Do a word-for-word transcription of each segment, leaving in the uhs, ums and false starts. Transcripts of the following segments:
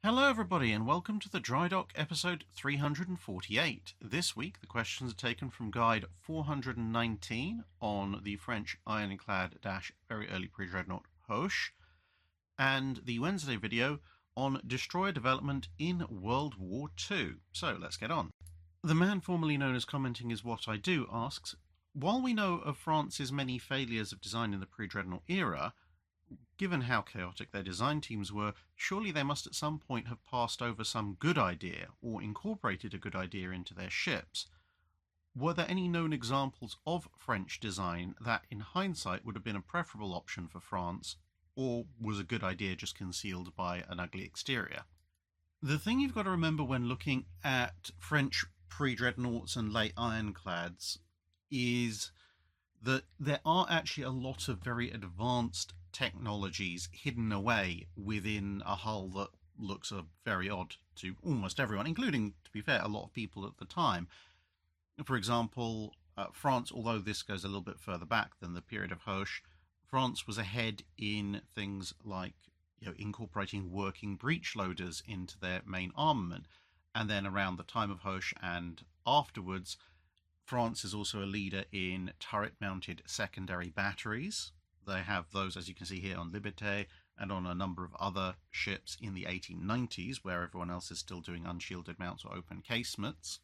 Hello, everybody, and welcome to the Dry Dock episode three hundred forty-eight. This week, the questions are taken from guide four hundred nineteen on the French ironclad dash very early pre-dreadnought Hoche, and the Wednesday video on destroyer development in World War Two. So, let's get on. The man formerly known as Commenting Is What I Do asks, while we know of France's many failures of design in the pre-dreadnought era, given how chaotic their design teams were, surely they must at some point have passed over some good idea or incorporated a good idea into their ships. Were there any known examples of French design that, in hindsight, would have been a preferable option for France, or was a good idea just concealed by an ugly exterior? The thing you've got to remember when looking at French pre-dreadnoughts and late ironclads is that there are actually a lot of very advanced technologies hidden away within a hull that looks uh, very odd to almost everyone, including, to be fair, a lot of people at the time. For example, uh, France, although this goes a little bit further back than the period of Hoche, France was ahead in things like you know, incorporating working breech loaders into their main armament. And then around the time of Hoche and afterwards, France is also a leader in turret-mounted secondary batteries. They have those, as you can see here, on Liberté and on a number of other ships in the eighteen nineties, where everyone else is still doing unshielded mounts or open casemates.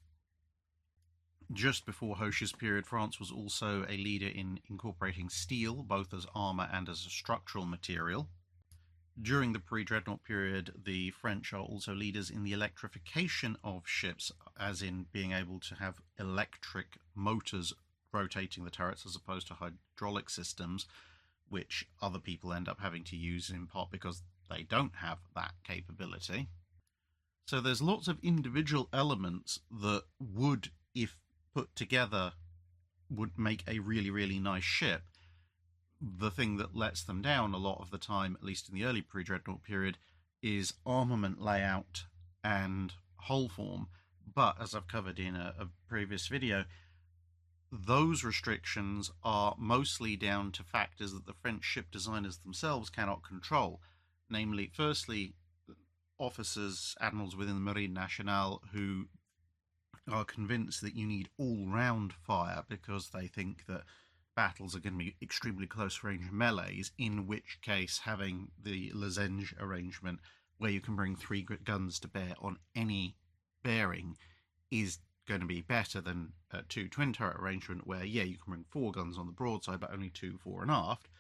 Just before Hoche's period, France was also a leader in incorporating steel, both as armour and as a structural material. During the pre-dreadnought period, the French are also leaders in the electrification of ships, as in being able to have electric motors rotating the turrets as opposed to hydraulic systems, which other people end up having to use in part because they don't have that capability. So there's lots of individual elements that would, if put together, would make a really, really nice ship. The thing that lets them down a lot of the time, at least in the early pre-dreadnought period, is armament layout and hull form. But, as I've covered in a, a previous video, those restrictions are mostly down to factors that the French ship designers themselves cannot control. Namely, firstly, officers, admirals within the Marine Nationale who are convinced that you need all-round fire because they think that battles are going to be extremely close-range melees, in which case having the Losange arrangement where you can bring three guns to bear on any bearing is going to be better than a two twin turret arrangement where, yeah, you can bring four guns on the broadside but only two fore and aft.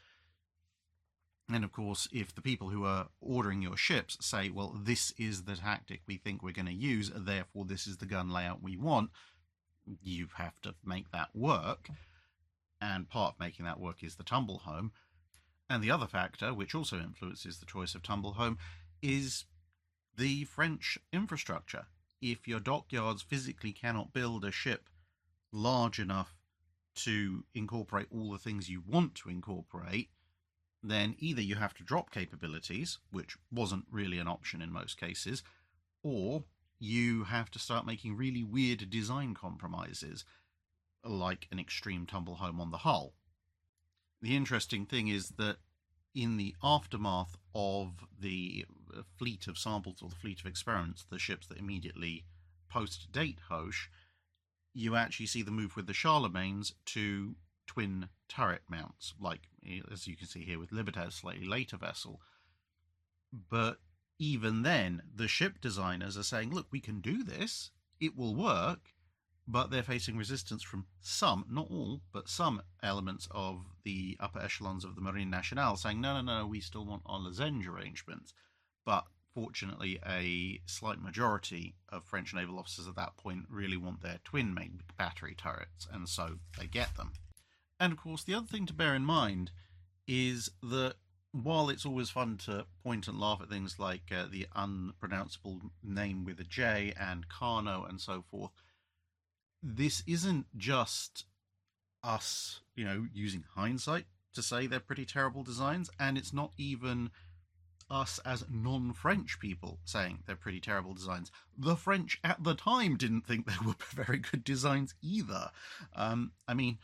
And of course, if the people who are ordering your ships say, well, this is the tactic we think we're going to use, therefore this is the gun layout we want, you have to make that work. And part of making that work is the tumble home. And the other factor, which also influences the choice of tumble home, is the French infrastructure. If your dockyards physically cannot build a ship large enough to incorporate all the things you want to incorporate, then either you have to drop capabilities, which wasn't really an option in most cases, or you have to start making really weird design compromises, like an extreme tumble home on the hull. The interesting thing is that in the aftermath of the fleet of samples or the fleet of experiments, the ships that immediately post-date Hoche, you actually see the move with the Charlemagnes to twin turret mounts, like as you can see here with Liberté, a slightly later vessel. But even then, the ship designers are saying, look, we can do this, it will work, but they're facing resistance from some, not all, but some elements of the upper echelons of the Marine Nationale saying, no, no, no, we still want our Losange arrangements. But fortunately, a slight majority of French naval officers at that point really want their twin main battery turrets, and so they get them. And of course, the other thing to bear in mind is that while it's always fun to point and laugh at things like uh, the unpronounceable name with a J and Carnot and so forth, this isn't just us, you know, using hindsight to say they're pretty terrible designs, and it's not even us as non-French people saying they're pretty terrible designs. The French at the time didn't think they were very good designs either. Um, I mean,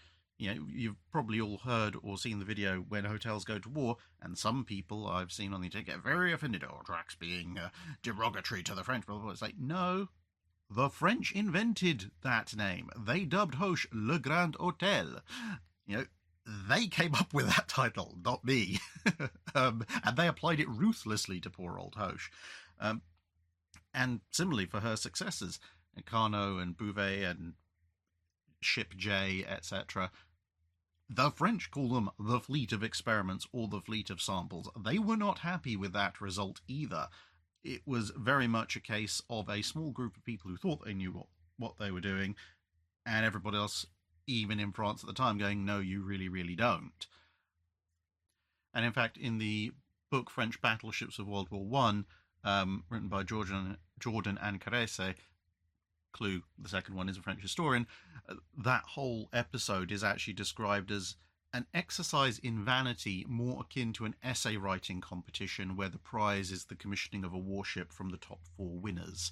you know, you've probably all heard or seen the video when hotels go to war, and some people I've seen on the internet get very offended. Oh, Drax being uh, derogatory to the French. Blah, blah, blah. It's like, no, the French invented that name. They dubbed Hoche Le Grand Hôtel. You know, they came up with that title, not me. um, and they applied it ruthlessly to poor old Hoche. Um, and similarly for her successors, Carnot and Bouvet and Ship J, et cetera. The French call them the Fleet of Experiments or the Fleet of Samples. They were not happy with that result either. It was very much a case of a small group of people who thought they knew what, what they were doing, and everybody else, even in France at the time, going, no, you really, really don't. And in fact, in the book French Battleships of World War One, um, written by Jordan, Jordan and Caresse, Clue, the second one, is a French historian, uh, that whole episode is actually described as an exercise in vanity more akin to an essay writing competition where the prize is the commissioning of a warship from the top four winners.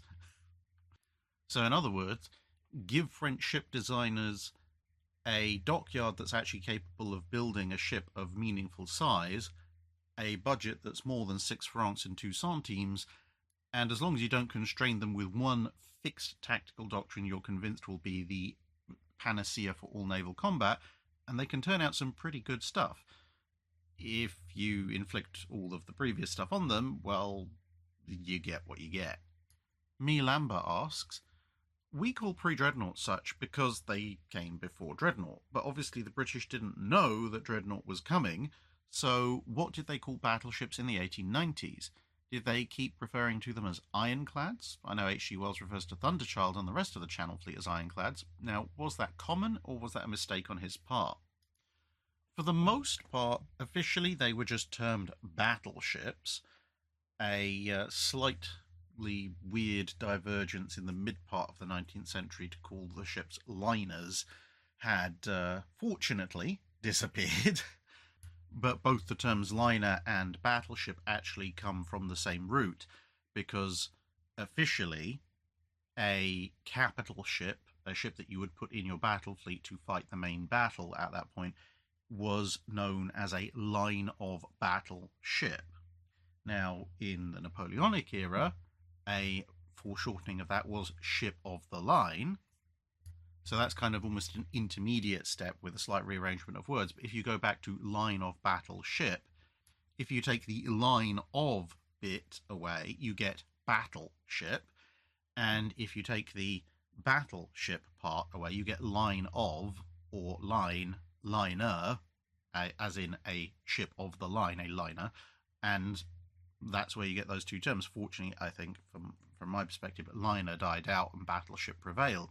So in other words, give French ship designers a dockyard that's actually capable of building a ship of meaningful size, a budget that's more than six francs and two centimes, and as long as you don't constrain them with one fixed tactical doctrine you're convinced will be the panacea for all naval combat, and they can turn out some pretty good stuff. If you inflict all of the previous stuff on them, well, you get what you get. Me Lambert asks, we call pre-Dreadnought such because they came before Dreadnought, but obviously the British didn't know that Dreadnought was coming, so what did they call battleships in the eighteen nineties? Did they keep referring to them as ironclads? I know H G Wells refers to Thunderchild and the rest of the Channel Fleet as ironclads. Now, was that common, or was that a mistake on his part? For the most part, officially they were just termed battleships, a uh, slightly weird divergence in the mid-part of the nineteenth century to call the ships liners had, uh, fortunately, disappeared. But both the terms liner and battleship actually come from the same root, because officially a capital ship, a ship that you would put in your battle fleet to fight the main battle at that point, was known as a line of battle ship. Now, in the Napoleonic era, a foreshortening of that was ship of the line. So that's kind of almost an intermediate step with a slight rearrangement of words. But if you go back to line of battle ship, if you take the line of bit away, you get battleship. And if you take the battleship part away, you get line of or line, liner, as in a ship of the line, a liner. And that's where you get those two terms. Fortunately, I think, from, from my perspective, liner died out and battleship prevailed.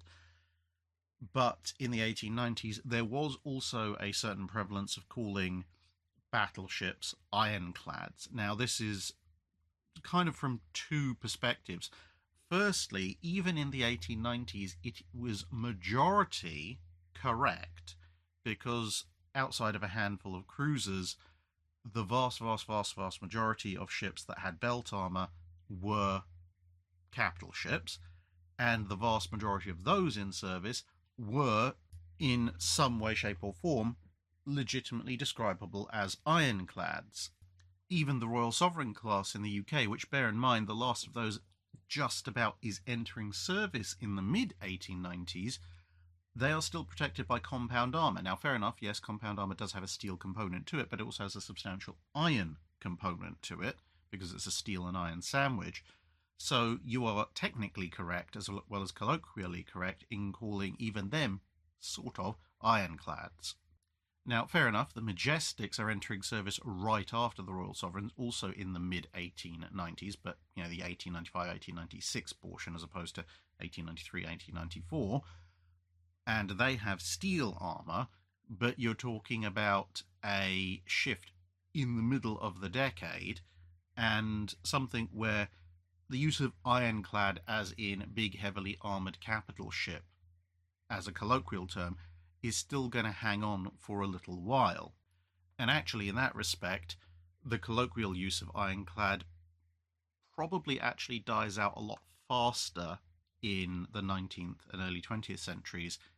But in the eighteen nineties, there was also a certain prevalence of calling battleships ironclads. Now, this is kind of from two perspectives. Firstly, even in the eighteen nineties, it was majority correct, because outside of a handful of cruisers, the vast, vast, vast, vast majority of ships that had belt armour were capital ships, and the vast majority of those in service were, in some way, shape or form, legitimately describable as ironclads. Even the Royal Sovereign class in the U K, which, bear in mind, the last of those just about is entering service in the mid eighteen nineties, they are still protected by compound armour. Now, fair enough, yes, compound armour does have a steel component to it, but it also has a substantial iron component to it, because it's a steel and iron sandwich. So you are technically correct, as well as colloquially correct, in calling even them sort of ironclads. Now, fair enough, the Majestics are entering service right after the Royal Sovereigns, also in the mid eighteen nineties, but, you know, the eighteen ninety-five eighteen ninety-six portion as opposed to eighteen ninety-three eighteen ninety-four, and they have steel armour, but you're talking about a shift in the middle of the decade, and something where the use of ironclad as in big, heavily armoured capital ship, as a colloquial term, is still going to hang on for a little while. And actually, in that respect, the colloquial use of ironclad probably actually dies out a lot faster in the nineteenth and early twentieth centuries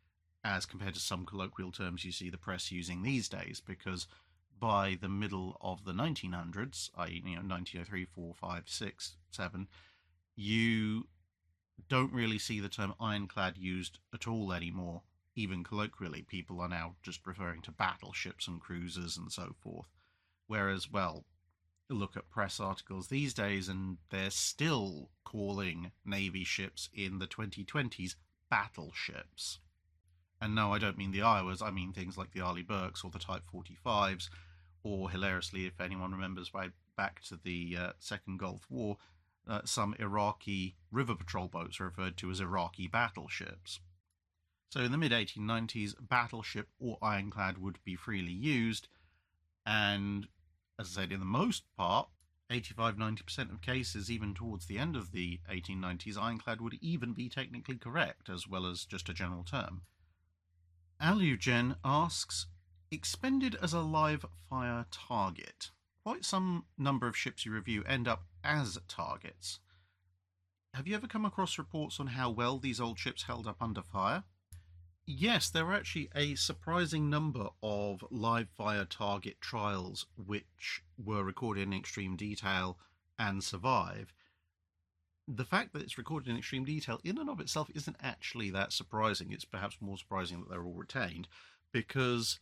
as compared to some colloquial terms you see the press using these days, because by the middle of the nineteen hundreds, that is, you know, nineteen oh three, four, five, six, seven, you don't really see the term ironclad used at all anymore, even colloquially. People are now just referring to battleships and cruisers and so forth. Whereas, well, look at press articles these days and they're still calling Navy ships in the twenty twenties battleships. And no, I don't mean the Iowas, I mean things like the Arleigh Burkes or the Type forty-fives, or hilariously, if anyone remembers right back to the uh, Second Gulf War, uh, some Iraqi river patrol boats are referred to as Iraqi battleships. So in the mid eighteen nineties, battleship or ironclad would be freely used, and as I said, in the most part, eighty-five to ninety percent of cases, even towards the end of the eighteen nineties, ironclad would even be technically correct, as well as just a general term. Alugen asks, expended as a live fire target. Quite some number of ships you review end up as targets. Have you ever come across reports on how well these old ships held up under fire? Yes, there were actually a surprising number of live fire target trials which were recorded in extreme detail and survive. The fact that it's recorded in extreme detail in and of itself isn't actually that surprising. It's perhaps more surprising that they're all retained, because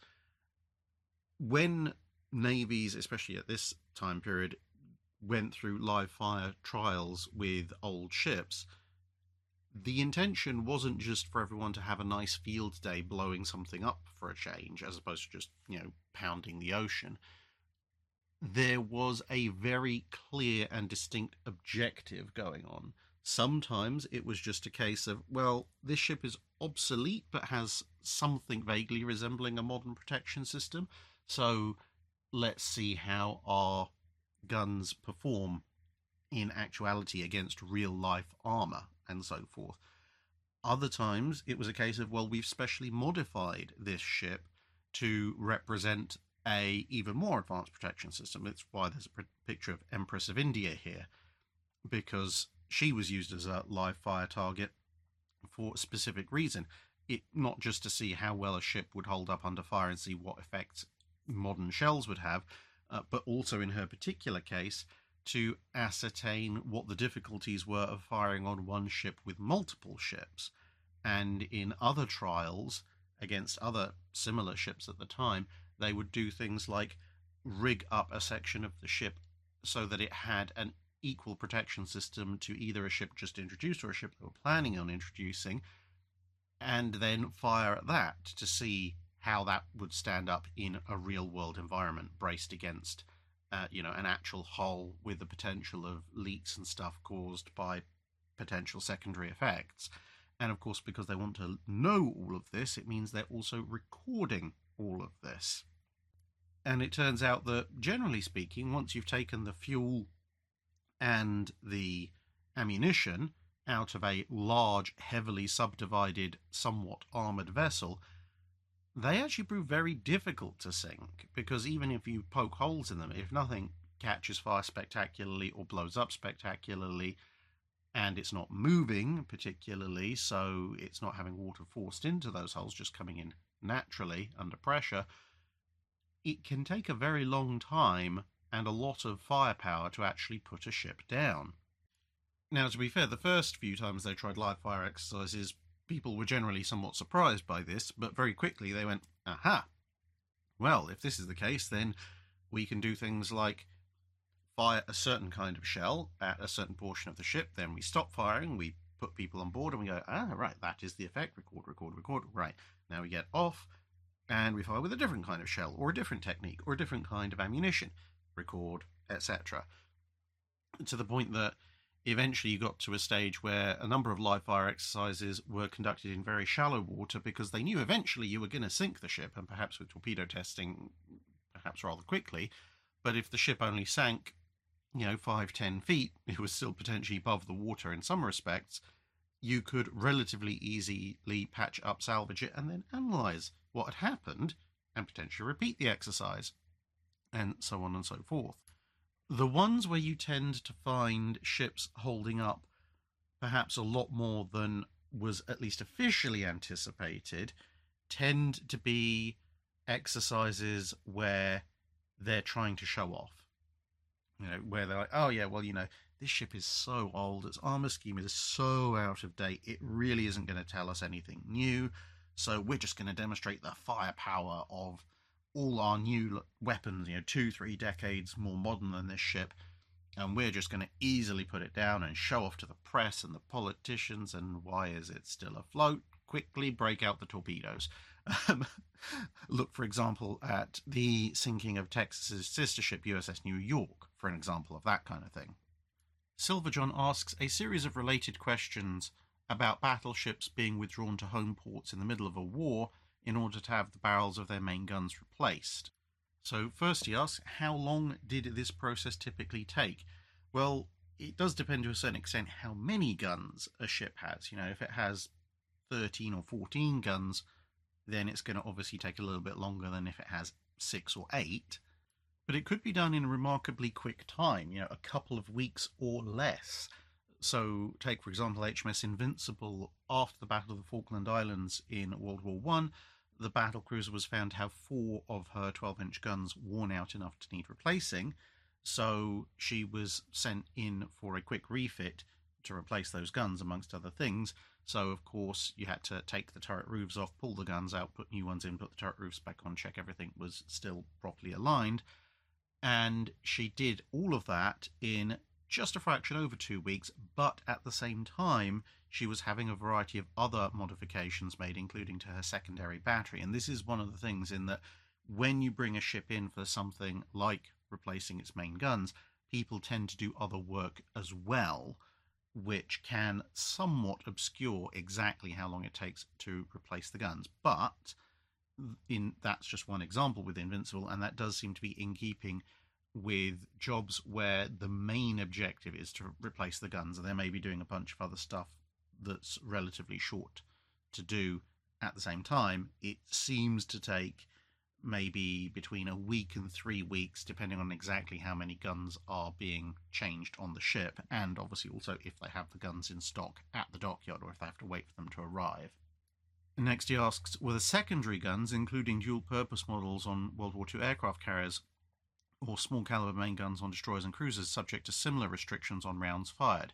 when navies, especially at this time period, went through live fire trials with old ships, the intention wasn't just for everyone to have a nice field day blowing something up for a change, as opposed to just, you know, pounding the ocean. There was a very clear and distinct objective going on. Sometimes it was just a case of, well, this ship is obsolete but has something vaguely resembling a modern protection system, so let's see how our guns perform in actuality against real-life armour, and so forth. Other times it was a case of, well, we've specially modified this ship to represent a even more advanced protection system. It's why there's a picture of Empress of India here, because she was used as a live fire target for a specific reason. It not just to see how well a ship would hold up under fire and see what effects modern shells would have, uh, but also in her particular case to ascertain what the difficulties were of firing on one ship with multiple ships. And in other trials against other similar ships at the time, they would do things like rig up a section of the ship so that it had an equal protection system to either a ship just introduced or a ship they were planning on introducing, and then fire at that to see how that would stand up in a real-world environment, braced against uh, you know, an actual hull with the potential of leaks and stuff caused by potential secondary effects. And of course, because they want to know all of this, it means they're also recording all of this. And it turns out that, generally speaking, once you've taken the fuel and the ammunition out of a large, heavily subdivided, somewhat armoured vessel, they actually prove very difficult to sink, because even if you poke holes in them, if nothing catches fire spectacularly or blows up spectacularly, and it's not moving particularly, so it's not having water forced into those holes, just coming in naturally under pressure, it can take a very long time and a lot of firepower to actually put a ship down. Now, to be fair, the first few times they tried live fire exercises, people were generally somewhat surprised by this, but very quickly they went, aha, well, if this is the case, then we can do things like fire a certain kind of shell at a certain portion of the ship, then we stop firing, we put people on board, and we go, ah, right, that is the effect, record, record, record, right, now we get off, and we fire with a different kind of shell, or a different technique, or a different kind of ammunition, record, et cetera. To the point that eventually you got to a stage where a number of live fire exercises were conducted in very shallow water, because they knew eventually you were going to sink the ship, and perhaps with torpedo testing, perhaps rather quickly, but if the ship only sank, you know, five, ten feet, it was still potentially above the water in some respects, you could relatively easily patch up, salvage it, and then analyse what had happened, and potentially repeat the exercise, and so on and so forth. The ones where you tend to find ships holding up perhaps a lot more than was at least officially anticipated tend to be exercises where they're trying to show off. You know, where they're like, oh yeah, well, you know, this ship is so old, its armor scheme is so out of date, it really isn't going to tell us anything new, so we're just going to demonstrate the firepower of all our new weapons, you know, two, three decades more modern than this ship, and we're just going to easily put it down and show off to the press and the politicians, and why is it still afloat? Quickly break out the torpedoes. Um, look, for example, at the sinking of Texas's sister ship U S S New York, for an example of that kind of thing. Silverjohn asks a series of related questions about battleships being withdrawn to home ports in the middle of a war in order to have the barrels of their main guns replaced. So first he asks, how long did this process typically take? Well, it does depend to a certain extent how many guns a ship has. You know, if it has thirteen or fourteen guns, then it's going to obviously take a little bit longer than if it has six or eight. But it could be done in a remarkably quick time, you know, a couple of weeks or less. So take, for example, H M S Invincible. After the Battle of the Falkland Islands in World War One, the battlecruiser was found to have four of her twelve-inch guns worn out enough to need replacing, so she was sent in for a quick refit to replace those guns, amongst other things. So, of course, you had to take the turret roofs off, pull the guns out, put new ones in, put the turret roofs back on, check everything was still properly aligned. And she did all of that in just a fraction over two weeks, but at the same time, she was having a variety of other modifications made, including to her secondary battery. And this is one of the things in that when you bring a ship in for something like replacing its main guns, people tend to do other work as well, which can somewhat obscure exactly how long it takes to replace the guns. But in that's just one example with Invincible, and that does seem to be in keeping with jobs where the main objective is to replace the guns, and they may be doing a bunch of other stuff that's relatively short to do at the same time. It seems to take maybe between a week and three weeks, depending on exactly how many guns are being changed on the ship, and obviously also if they have the guns in stock at the dockyard or if they have to wait for them to arrive. Next he asks, were the secondary guns, including dual-purpose models on World War Two aircraft carriers or small-caliber main guns on destroyers and cruisers, subject to similar restrictions on rounds fired?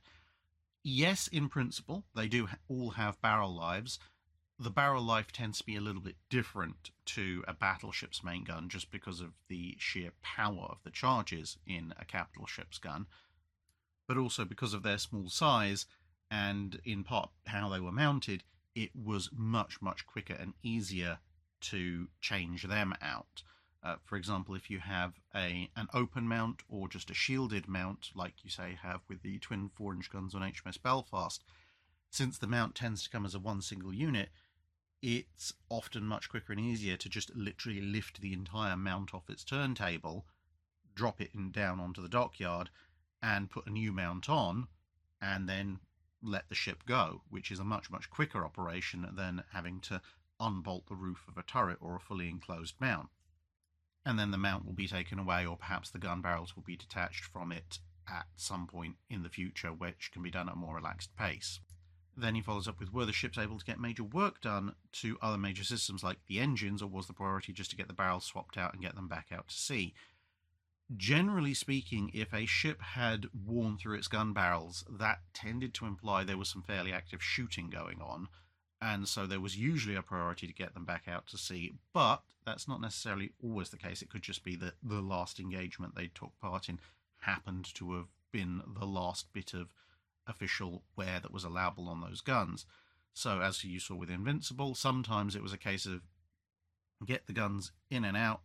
Yes, in principle, they do all have barrel lives. The barrel life tends to be a little bit different to a battleship's main gun just because of the sheer power of the charges in a capital ship's gun, but also because of their small size and in part how they were mounted, it was much, much quicker and easier to change them out. Uh, for example, if you have a an open mount or just a shielded mount, like you say have with the twin four-inch guns on H M S Belfast, since the mount tends to come as a one single unit, it's often much quicker and easier to just literally lift the entire mount off its turntable, drop it in, down onto the dockyard, and put a new mount on, and then let the ship go, which is a much, much quicker operation than having to unbolt the roof of a turret or a fully enclosed mount. And then the mount will be taken away, or perhaps the gun barrels will be detached from it at some point in the future, which can be done at a more relaxed pace. Then he follows up with, were the ships able to get major work done to other major systems like the engines, or was the priority just to get the barrels swapped out and get them back out to sea? Generally speaking, if a ship had worn through its gun barrels, that tended to imply there was some fairly active shooting going on, and so there was usually a priority to get them back out to sea, but that's not necessarily always the case. It could just be that the last engagement they took part in happened to have been the last bit of official wear that was allowable on those guns. So as you saw with Invincible, sometimes it was a case of get the guns in and out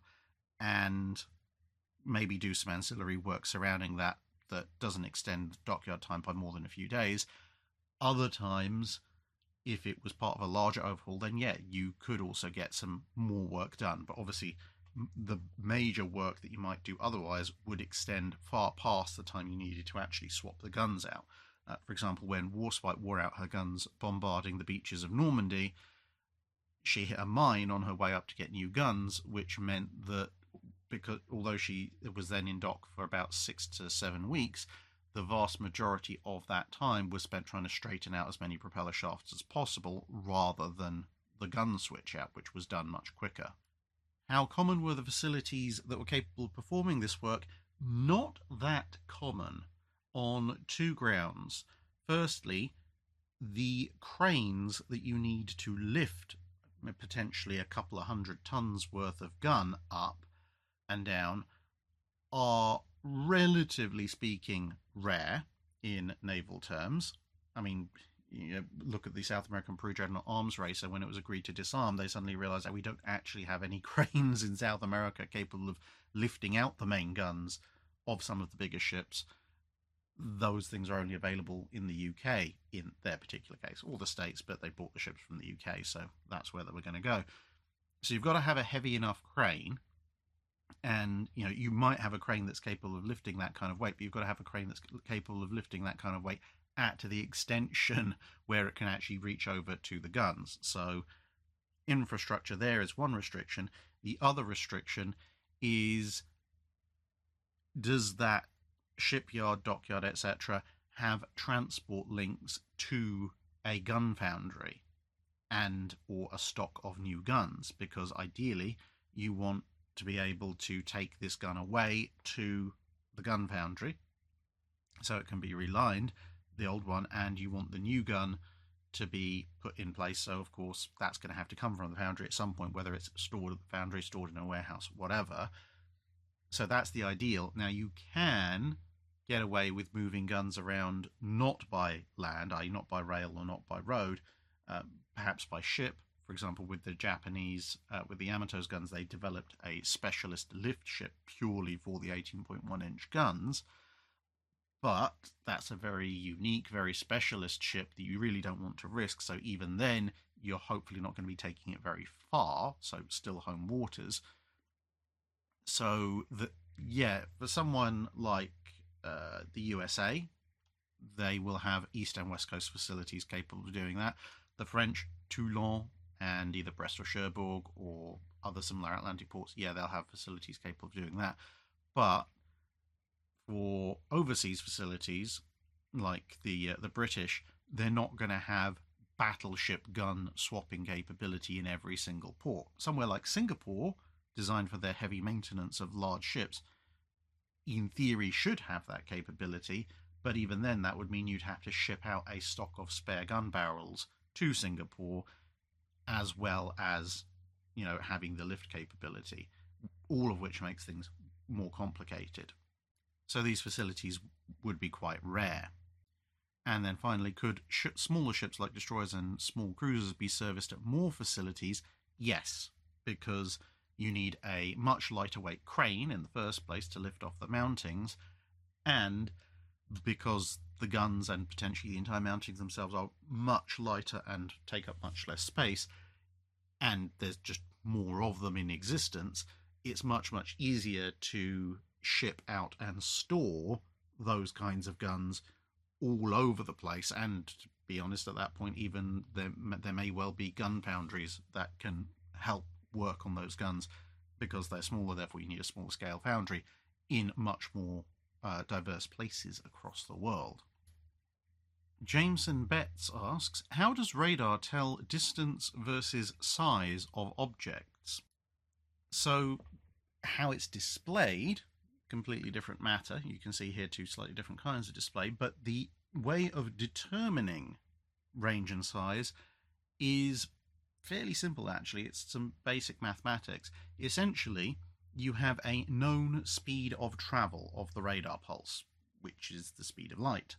and maybe do some ancillary work surrounding that that doesn't extend dockyard time by more than a few days. Other times, if it was part of a larger overhaul, then yeah, you could also get some more work done. But obviously, the major work that you might do otherwise would extend far past the time you needed to actually swap the guns out. Uh, for example, when Warspite wore out her guns bombarding the beaches of Normandy, she hit a mine on her way up to get new guns, which meant that because although she was then in dock for about six to seven weeks, the vast majority of that time was spent trying to straighten out as many propeller shafts as possible rather than the gun switch out, which was done much quicker. How common were the facilities that were capable of performing this work? Not that common, on two grounds. Firstly, the cranes that you need to lift potentially a couple of hundred tons worth of gun up and down are, relatively speaking, rare in naval terms. I mean, you know, look at the South American Peru Dreadnought arms racer. When it was agreed to disarm, they suddenly realised that we don't actually have any cranes in South America capable of lifting out the main guns of some of the bigger ships. Those things are only available in the U K in their particular case, or the States, but they bought the ships from the U K, so that's where they were going to go. So you've got to have a heavy enough crane, and you know you might have a crane that's capable of lifting that kind of weight, but you've got to have a crane that's capable of lifting that kind of weight at the extension where it can actually reach over to the guns. So infrastructure there is one restriction. The other restriction is, does that shipyard, dockyard, et cetera have transport links to a gun foundry and or a stock of new guns? Because ideally you want to be able to take this gun away to the gun foundry so it can be relined, the old one, and you want the new gun to be put in place. So of course that's going to have to come from the foundry at some point, whether it's stored at the foundry, stored in a warehouse, whatever. So that's the ideal. Now you can get away with moving guns around not by land, that is not by rail or not by road, uh, perhaps by ship. For example, with the Japanese, uh, with the Yamato's guns, they developed a specialist lift ship purely for the eighteen point one inch guns. But that's a very unique, very specialist ship that you really don't want to risk. So even then, you're hopefully not going to be taking it very far, so still home waters. So, the, yeah, for someone like uh, the U S A, they will have East and West Coast facilities capable of doing that. The French, Toulon, and either Brest or Cherbourg or other similar Atlantic ports, yeah, they'll have facilities capable of doing that. But for overseas facilities, like the uh, the British, they're not going to have battleship gun swapping capability in every single port. Somewhere like Singapore, designed for their heavy maintenance of large ships, in theory should have that capability, but even then that would mean you'd have to ship out a stock of spare gun barrels to Singapore, as well as, you know, having the lift capability, all of which makes things more complicated. So these facilities would be quite rare. And then finally, could sh- smaller ships like destroyers and small cruisers be serviced at more facilities? Yes, because you need a much lighter weight crane in the first place to lift off the mountings, and because the guns and potentially the entire mountings themselves are much lighter and take up much less space, and there's just more of them in existence, it's much, much easier to ship out and store those kinds of guns all over the place. And to be honest, at that point, even there, there may well be gun foundries that can help work on those guns, because they're smaller, therefore you need a small scale foundry in much more uh, diverse places across the world. Jameson Betts asks, how does radar tell distance versus size of objects? So how it's displayed, completely different matter. You can see here two slightly different kinds of display, but the way of determining range and size is fairly simple, actually. It's some basic mathematics. Essentially, you have a known speed of travel of the radar pulse, which is the speed of light.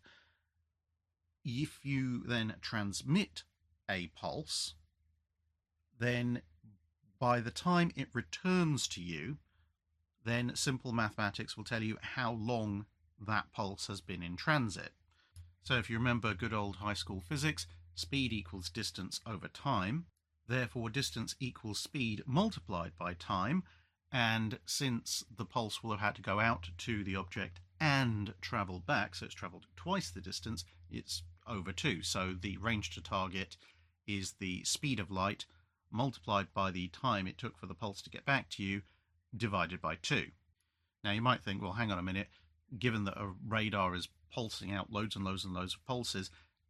If you then transmit a pulse, then by the time it returns to you, then simple mathematics will tell you how long that pulse has been in transit. So if you remember good old high school physics, speed equals distance over time. Therefore, distance equals speed multiplied by time. And since the pulse will have had to go out to the object and travel back, so it's travelled twice the distance, it's over two. So the range to target is the speed of light multiplied by the time it took for the pulse to get back to you, divided by two. Now you might think, well, hang on a minute, given that a radar is pulsing out loads and loads and loads of pulses,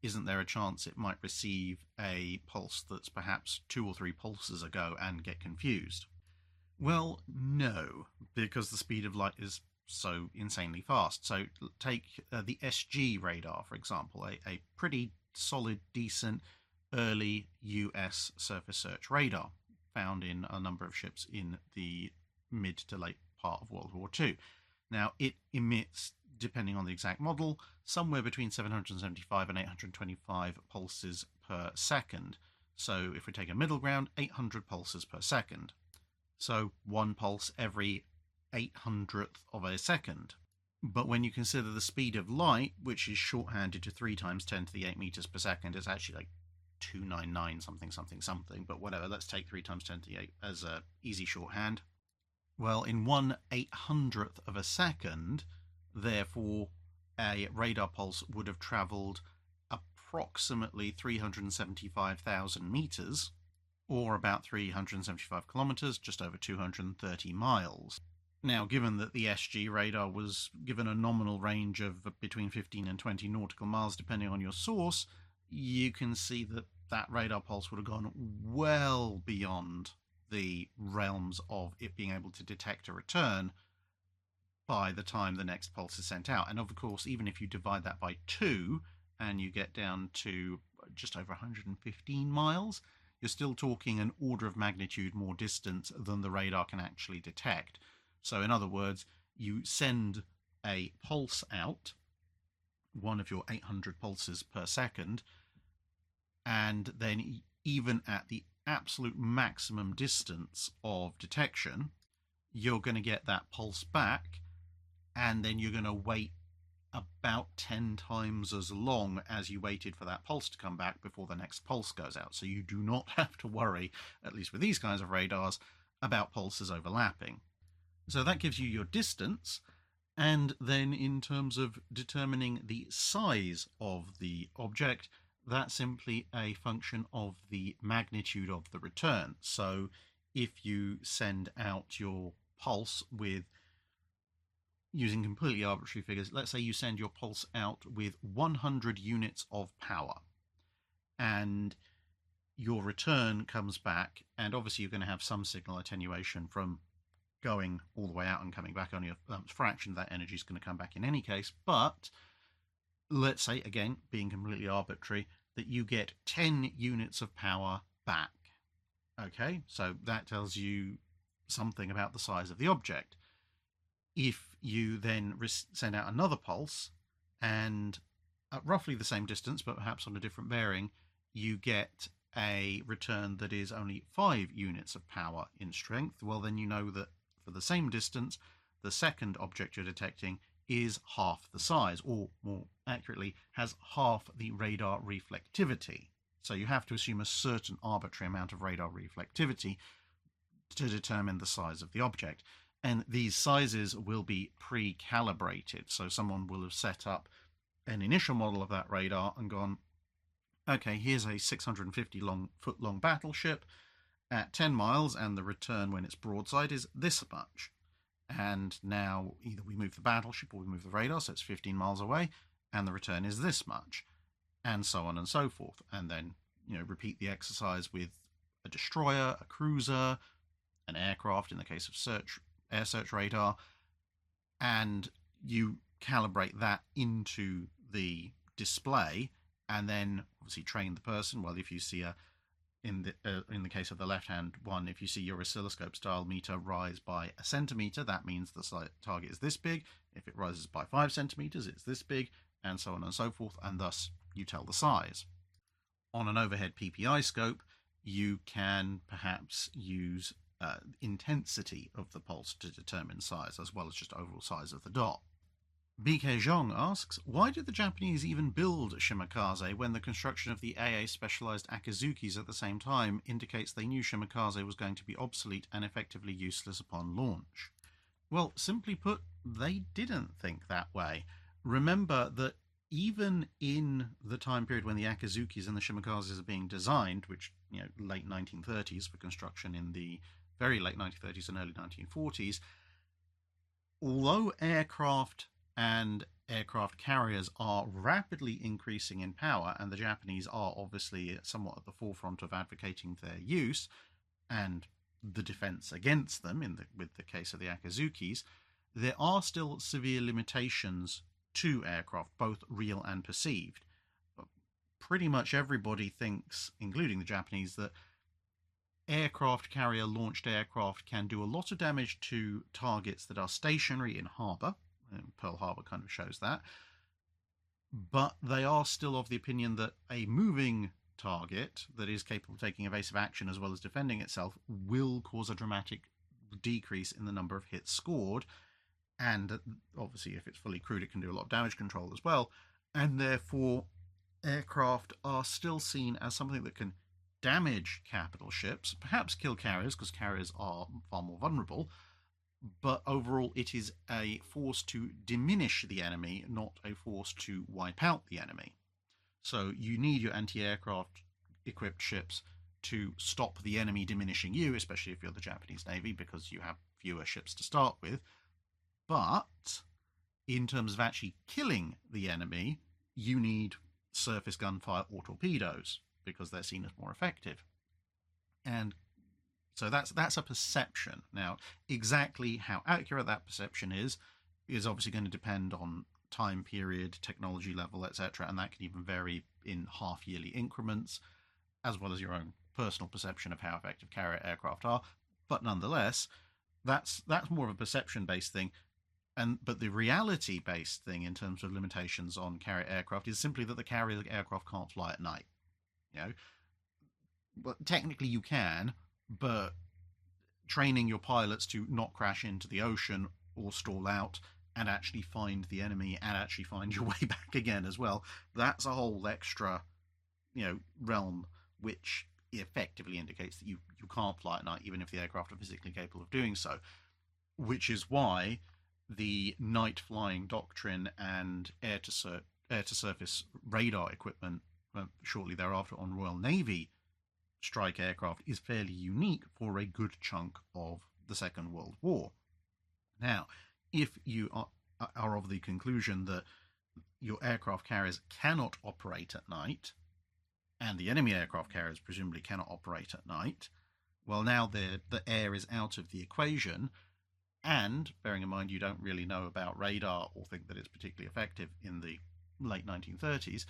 isn't there a chance it might receive a pulse that's perhaps two or three pulses ago and get confused? Well, no, because the speed of light is so insanely fast. So take uh, the S G radar, for example, a, a pretty solid, decent, early U S surface search radar found in a number of ships in the mid to late part of World War Two. Now, it emits, depending on the exact model, somewhere between seven hundred seventy-five and eight hundred twenty-five pulses per second. So if we take a middle ground, eight hundred pulses per second. So one pulse every eight hundredth of a second. But when you consider the speed of light, which is shorthanded to three times ten to the eight meters per second, it's actually like two hundred ninety-nine something something something, but whatever, let's take three times ten to the eight as a easy shorthand. Well, in one eight hundredth of a second, therefore, a radar pulse would have travelled approximately three hundred seventy-five thousand meters, or about three hundred seventy-five kilometers, just over two hundred thirty miles. Now, given that the S G radar was given a nominal range of between fifteen and twenty nautical miles, depending on your source, you can see that that radar pulse would have gone well beyond the realms of it being able to detect a return by the time the next pulse is sent out. And of course, even if you divide that by two and you get down to just over one hundred fifteen miles, you're still talking an order of magnitude more distance than the radar can actually detect. So in other words, you send a pulse out, one of your eight hundred pulses per second, and then even at the absolute maximum distance of detection, you're going to get that pulse back, and then you're going to wait about ten times as long as you waited for that pulse to come back before the next pulse goes out. So you do not have to worry, at least with these kinds of radars, about pulses overlapping. So that gives you your distance, and then in terms of determining the size of the object, that's simply a function of the magnitude of the return. So if you send out your pulse with, using completely arbitrary figures, let's say you send your pulse out with one hundred units of power, and your return comes back, and obviously you're going to have some signal attenuation from going all the way out and coming back. Only a um, fraction of that energy is going to come back in any case, but let's say, again, being completely arbitrary, that you get ten units of power back. Okay, so that tells you something about the size of the object. If you then send out another pulse, and at roughly the same distance, but perhaps on a different bearing, you get a return that is only five units of power in strength, well, then you know that for the same distance, the second object you're detecting is half the size, or more accurately, has half the radar reflectivity. So you have to assume a certain arbitrary amount of radar reflectivity to determine the size of the object. And these sizes will be pre-calibrated. So someone will have set up an initial model of that radar and gone, okay, here's a six hundred fifty long, foot long battleship at ten miles, and the return when it's broadside is this much. And now either we move the battleship or we move the radar, so it's fifteen miles away, and the return is this much, and so on and so forth. And then, you know, repeat the exercise with a destroyer, a cruiser, an aircraft in the case of search air search radar, and you calibrate that into the display, and then obviously train the person. Well, if you see a In the uh, in the case of the left-hand one, if you see your oscilloscope-style meter rise by a centimeter, that means the target is this big. If it rises by five centimeters, it's this big, and so on and so forth, and thus you tell the size. On an overhead P P I scope, you can perhaps use uh, intensity of the pulse to determine size, as well as just overall size of the dot. B K Zhong asks, why did the Japanese even build Shimakaze when the construction of the A A specialized Akazukis at the same time indicates they knew Shimakaze was going to be obsolete and effectively useless upon launch? Well, simply put, they didn't think that way. Remember that even in the time period when the Akazukis and the Shimikazes are being designed, which, you know, late nineteen thirties for construction in the very late nineteen thirties and early nineteen forties, although aircraft and aircraft carriers are rapidly increasing in power, and the Japanese are obviously somewhat at the forefront of advocating their use and the defense against them, in the, with the case of the Akazukis, there are still severe limitations to aircraft, both real and perceived. Pretty much everybody thinks, including the Japanese, that aircraft carrier launched aircraft can do a lot of damage to targets that are stationary in harbour. Pearl Harbor kind of shows that. But they are still of the opinion that a moving target that is capable of taking evasive action as well as defending itself will cause a dramatic decrease in the number of hits scored. And obviously, if it's fully crewed, it can do a lot of damage control as well. And therefore, aircraft are still seen as something that can damage capital ships, perhaps kill carriers, because carriers are far more vulnerable. But overall, it is a force to diminish the enemy, not a force to wipe out the enemy. So you need your anti-aircraft equipped ships to stop the enemy diminishing you, especially if you're the Japanese Navy, because you have fewer ships to start with. But in terms of actually killing the enemy, you need surface gunfire or torpedoes, because they're seen as more effective. And so that's that's a perception. Now, exactly how accurate that perception is, is obviously going to depend on time period, technology level, et cetera, and that can even vary in half-yearly increments, as well as your own personal perception of how effective carrier aircraft are. But nonetheless, that's that's more of a perception-based thing. And but the reality-based thing in terms of limitations on carrier aircraft is simply that the carrier aircraft can't fly at night. You know, well, technically you can, but training your pilots to not crash into the ocean or stall out and actually find the enemy and actually find your way back again as well, that's a whole extra, you know, realm which effectively indicates that you, you can't fly at night, even if the aircraft are physically capable of doing so. Which is why the night flying doctrine and air to sur- air to surface radar equipment uh, shortly thereafter on Royal Navy strike aircraft is fairly unique for a good chunk of the Second World War. Now, if you are, are of the conclusion that your aircraft carriers cannot operate at night, and the enemy aircraft carriers presumably cannot operate at night, well, now the air is out of the equation, and bearing in mind you don't really know about radar or think that it's particularly effective in the late nineteen thirties,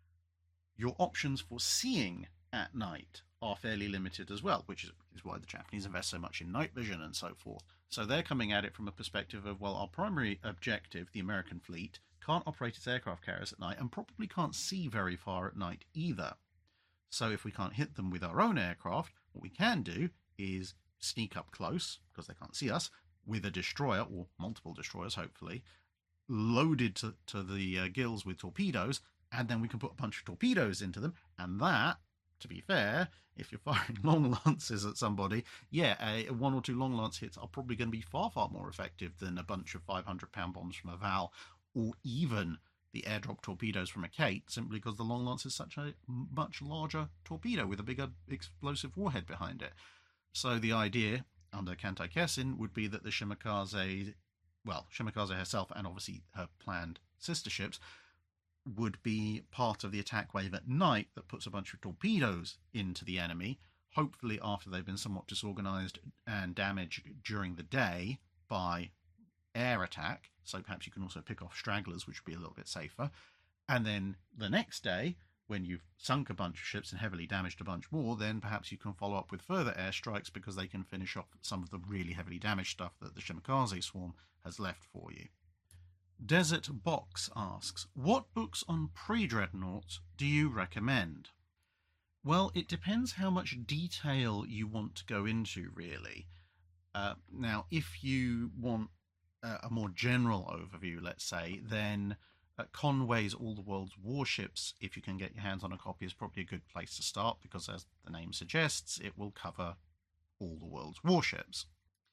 your options for seeing at night are fairly limited as well, which is, is why the Japanese invest so much in night vision and so forth. So they're coming at it from a perspective of, well, our primary objective, the American fleet, can't operate its aircraft carriers at night and probably can't see very far at night either. So if we can't hit them with our own aircraft, what we can do is sneak up close, because they can't see us, with a destroyer, or multiple destroyers hopefully, loaded to, to the uh, gills with torpedoes, and then we can put a bunch of torpedoes into them, and that, to be fair, if you're firing long lances at somebody, yeah, a, one or two long lance hits are probably going to be far, far more effective than a bunch of five hundred pound bombs from a Val, or even the airdrop torpedoes from a Kate, simply because the long lance is such a much larger torpedo with a bigger explosive warhead behind it. So the idea under Kantai Kessin would be that the Shimakaze, well, Shimakaze herself and obviously her planned sister ships, would be part of the attack wave at night that puts a bunch of torpedoes into the enemy, hopefully after they've been somewhat disorganized and damaged during the day by air attack. So perhaps you can also pick off stragglers, which would be a little bit safer. And then the next day, when you've sunk a bunch of ships and heavily damaged a bunch more, then perhaps you can follow up with further airstrikes, because they can finish off some of the really heavily damaged stuff that the Shimakaze swarm has left for you. Desert Box asks, what books on pre-dreadnoughts do you recommend? Well, it depends how much detail you want to go into, really. Uh, now, if you want uh, a more general overview, let's say, then uh, Conway's All the World's Warships, if you can get your hands on a copy, is probably a good place to start, because as the name suggests, it will cover all the world's warships.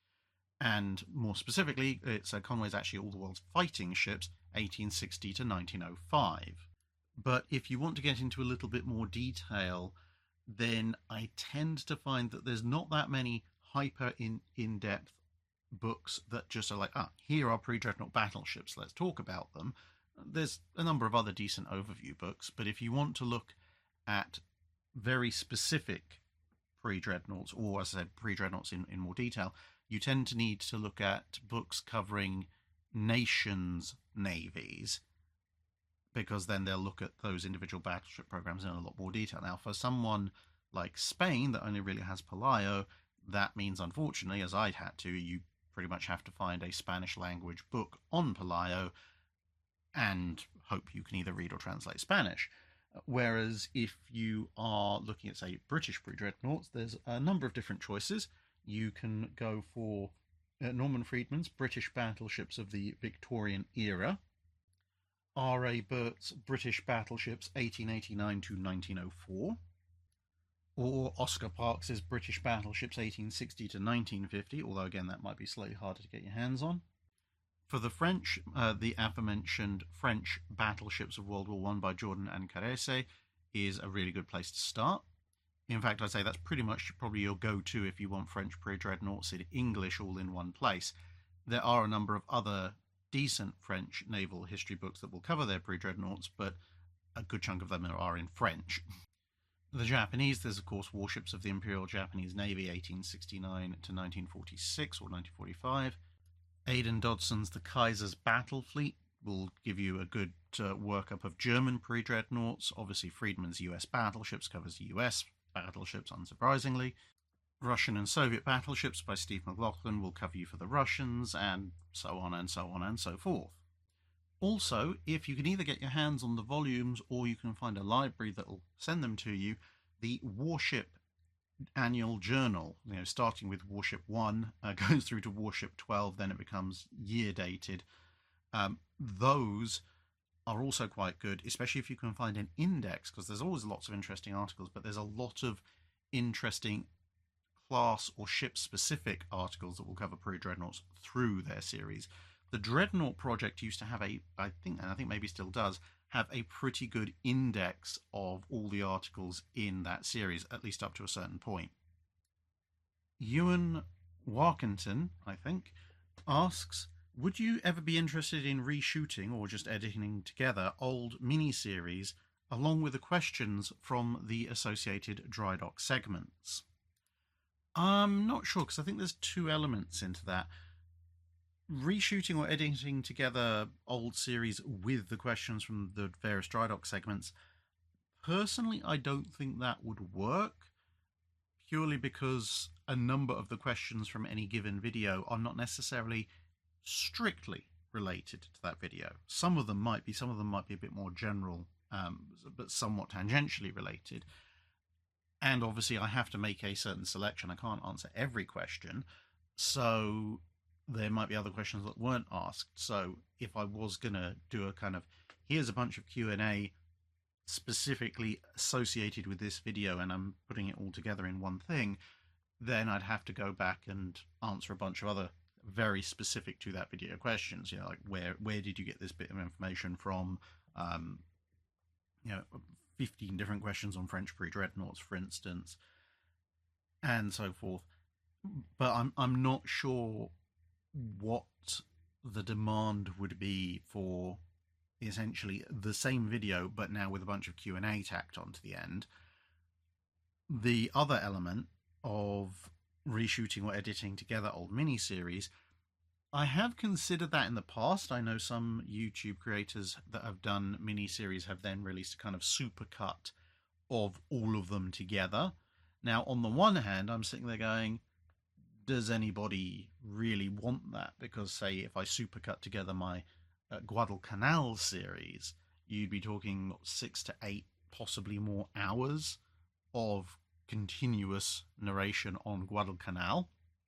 And more specifically, it's uh, Conway's actually All the World's Fighting Ships, eighteen sixty to nineteen oh five. But if you want to get into a little bit more detail, then I tend to find that there's not that many hyper in, in-depth books that just are like, ah, here are pre-dreadnought battleships, let's talk about them. there's a number of other decent overview books, but if you want to look at very specific pre-dreadnoughts, or as I said, pre-dreadnoughts in, in more detail, you tend to need to look at books covering nations' navies, because then they'll look at those individual battleship programs in a lot more detail. Now, for someone like Spain that only really has Pelayo, that means, unfortunately, as I'd had to, you pretty much have to find a Spanish language book on Pelayo and hope you can either read or translate Spanish. Whereas if you are looking at, say, British pre-dreadnoughts, there's a number of different choices. You can go for uh, Norman Friedman's British Battleships of the Victorian Era, R A Burt's British Battleships eighteen eighty-nine to nineteen oh four, or Oscar Parks's British Battleships eighteen sixty to nineteen fifty, although again that might be slightly harder to get your hands on. For the French, uh, the aforementioned French Battleships of World War One by Jordan and Caresse is a really good place to start. In fact, I'd say that's pretty much probably your go-to if you want French pre-dreadnoughts in English all in one place. There are a number of other decent French naval history books that will cover their pre-dreadnoughts, but a good chunk of them are in French. The Japanese, there's of course Warships of the Imperial Japanese Navy eighteen sixty-nine to nineteen forty-six or nineteen forty-five. Aidan Dodson's The Kaiser's Battle Fleet will give you a good uh, workup of German pre-dreadnoughts. Obviously, Friedman's U S Battleships covers U S battleships, unsurprisingly. Russian and Soviet Battleships by Steve McLaughlin will cover you for the Russians, and so on and so on and so forth. Also, if you can either get your hands on the volumes or you can find a library that will send them to you, the Warship Annual Journal, you know, starting with Warship one, uh, goes through to Warship twelve, then it becomes year dated. Um, those are also quite good, especially if you can find an index, because there's always lots of interesting articles, but there's a lot of interesting class or ship-specific articles that will cover pre-dreadnoughts through their series. The Dreadnought Project used to have a, I think, and I think maybe still does, have a pretty good index of all the articles in that series, at least up to a certain point. Ewan Warkenton, I think, asks, would you ever be interested in reshooting or just editing together old mini-series along with the questions from the associated dry dock segments? I'm not sure, because I think there's two elements into that. Reshooting or editing together old series with the questions from the various dry dock segments, personally, I don't think that would work, purely because a number of the questions from any given video are not necessarily strictly related to that video. Some of them might be, some of them might be a bit more general, um, but somewhat tangentially related. And obviously I have to make a certain selection. I can't answer every question, so there might be other questions that weren't asked. So if I was going to do a kind of, here's a bunch of Q and A specifically associated with this video and I'm putting it all together in one thing, then I'd have to go back and answer a bunch of other very specific to that video questions. You know, like where where did you get this bit of information from? Um, you know, fifteen different questions on French pre-dreadnoughts, for instance, and so forth. But I'm I'm not sure what the demand would be for essentially the same video, but now with a bunch of Q and A tacked onto the end. The other element of reshooting or editing together old mini-series, I have considered that in the past. I know some YouTube creators that have done mini-series have then released a kind of supercut of all of them together. Now, on the one hand, I'm sitting there going, does anybody really want that? Because, say, if I supercut together my uh, Guadalcanal series, you'd be talking six to eight, possibly more hours of continuous narration on Guadalcanal.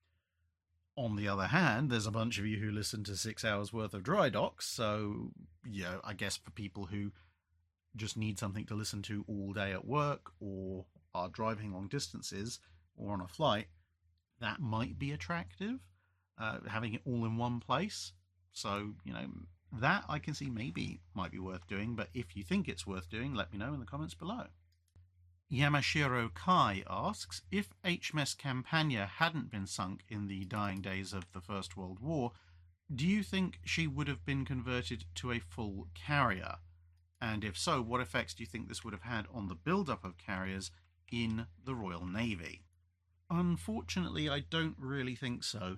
On the other hand, there's a bunch of you who listen to six hours worth of dry docks, so, you know, I guess for people who just need something to listen to all day at work or are driving long distances or on a flight, that might be attractive, uh, having it all in one place. So, you know, that I can see maybe might be worth doing, but if you think it's worth doing, let me know in the comments below. Yamashiro Kai asks, if H M S Campania hadn't been sunk in the dying days of the First World War, Do you think she would have been converted to a full carrier? And if so, what effects do you think this would have had on the build-up of carriers in the Royal Navy? Unfortunately, I don't really think so.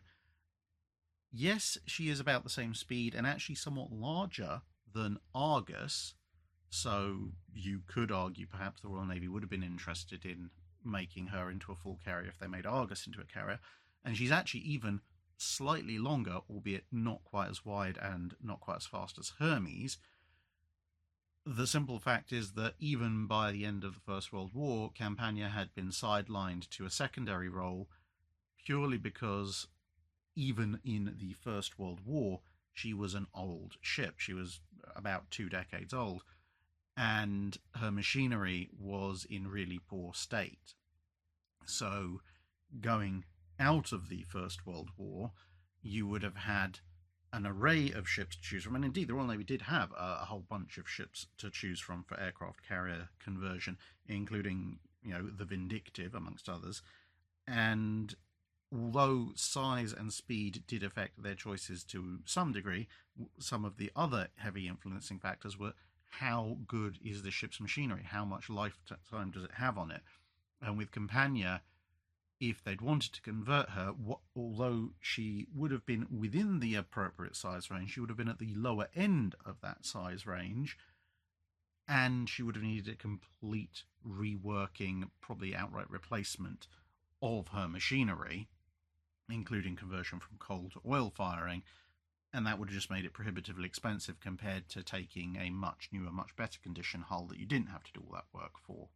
Yes, she is about the same speed and actually somewhat larger than Argus, so you could argue perhaps the Royal Navy would have been interested in making her into a full carrier if they made Argus into a carrier. And she's actually even slightly longer, albeit not quite as wide and not quite as fast as Hermes. The simple fact is that even by the end of the First World War, Campania had been sidelined to a secondary role purely because even in the First World War, she was an old ship. She was about two decades old, and her machinery was in really poor state. So going out of the First World War, you would have had an array of ships to choose from, and indeed the Royal Navy did have a, a whole bunch of ships to choose from for aircraft carrier conversion, including, you know, the Vindictive, amongst others. And although size and speed did affect their choices to some degree, some of the other heavy influencing factors were how good is the ship's machinery, how much lifetime does it have on it. And with Campania, if they'd wanted to convert her, what, although she would have been within the appropriate size range, she would have been at the lower end of that size range, and she would have needed a complete reworking, probably outright replacement of her machinery, including conversion from coal to oil firing, and that would have just made it prohibitively expensive compared to taking a much newer, much better condition hull that you didn't have to do all that work for.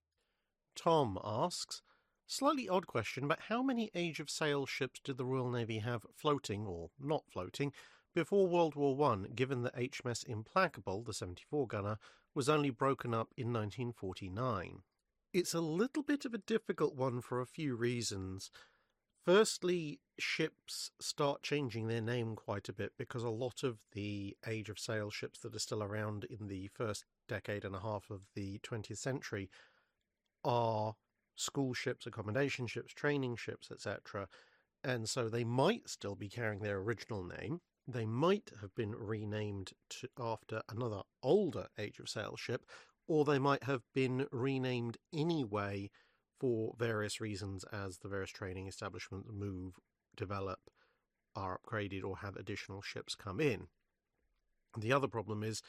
Tom asks, slightly odd question, but how many Age of Sail ships did the Royal Navy have floating, or not floating, before World War One, given that H M S Implacable, the seventy-four gunner, was only broken up in nineteen forty-nine? It's a little bit of a difficult one for a few reasons. Firstly, ships start changing their name quite a bit because a lot of the Age of Sail ships that are still around in the first decade and a half of the twentieth century are school ships, accommodation ships, training ships, et cetera. And so they might still be carrying their original name. They might have been renamed to, after another older Age of Sail ship, or they might have been renamed anyway for various reasons as the various training establishments move, develop, are upgraded, or have additional ships come in. The other problem is,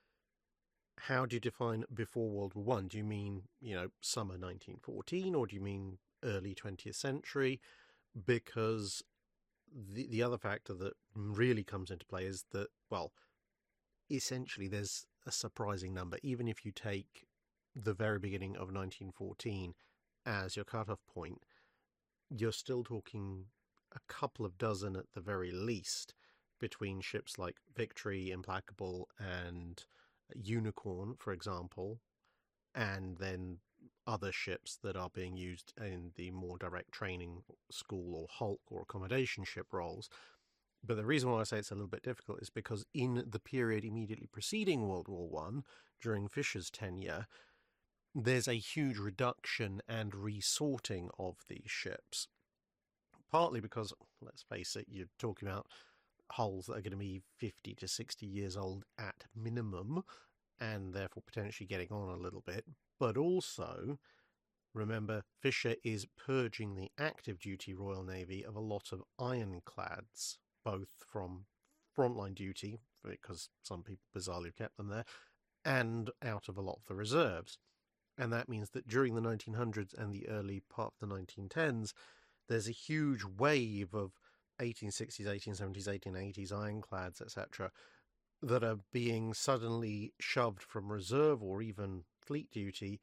how do you define before World War One? Do you mean, you know, summer nineteen fourteen, or do you mean early twentieth century? Because the the other factor that really comes into play is that, well, essentially there's a surprising number. Even if you take the very beginning of nineteen fourteen as your cutoff point, you're still talking a couple of dozen at the very least between ships like Victory, Implacable, and Unicorn, for example, and then other ships that are being used in the more direct training school or hulk or accommodation ship roles. But the reason why I say it's a little bit difficult is because in the period immediately preceding World War One, during Fisher's tenure, there's a huge reduction and resorting of these ships. Partly because, let's face it, you're talking about hulls that are going to be fifty to sixty years old at minimum, and therefore potentially getting on a little bit. But also, remember, Fisher is purging the active duty Royal Navy of a lot of ironclads, both from frontline duty, because some people bizarrely have kept them there, and out of a lot of the reserves. And that means that during the nineteen hundreds and the early part of the nineteen tens, there's a huge wave of eighteen sixties, eighteen seventies, eighteen eighties ironclads, et cetera, that are being suddenly shoved from reserve or even fleet duty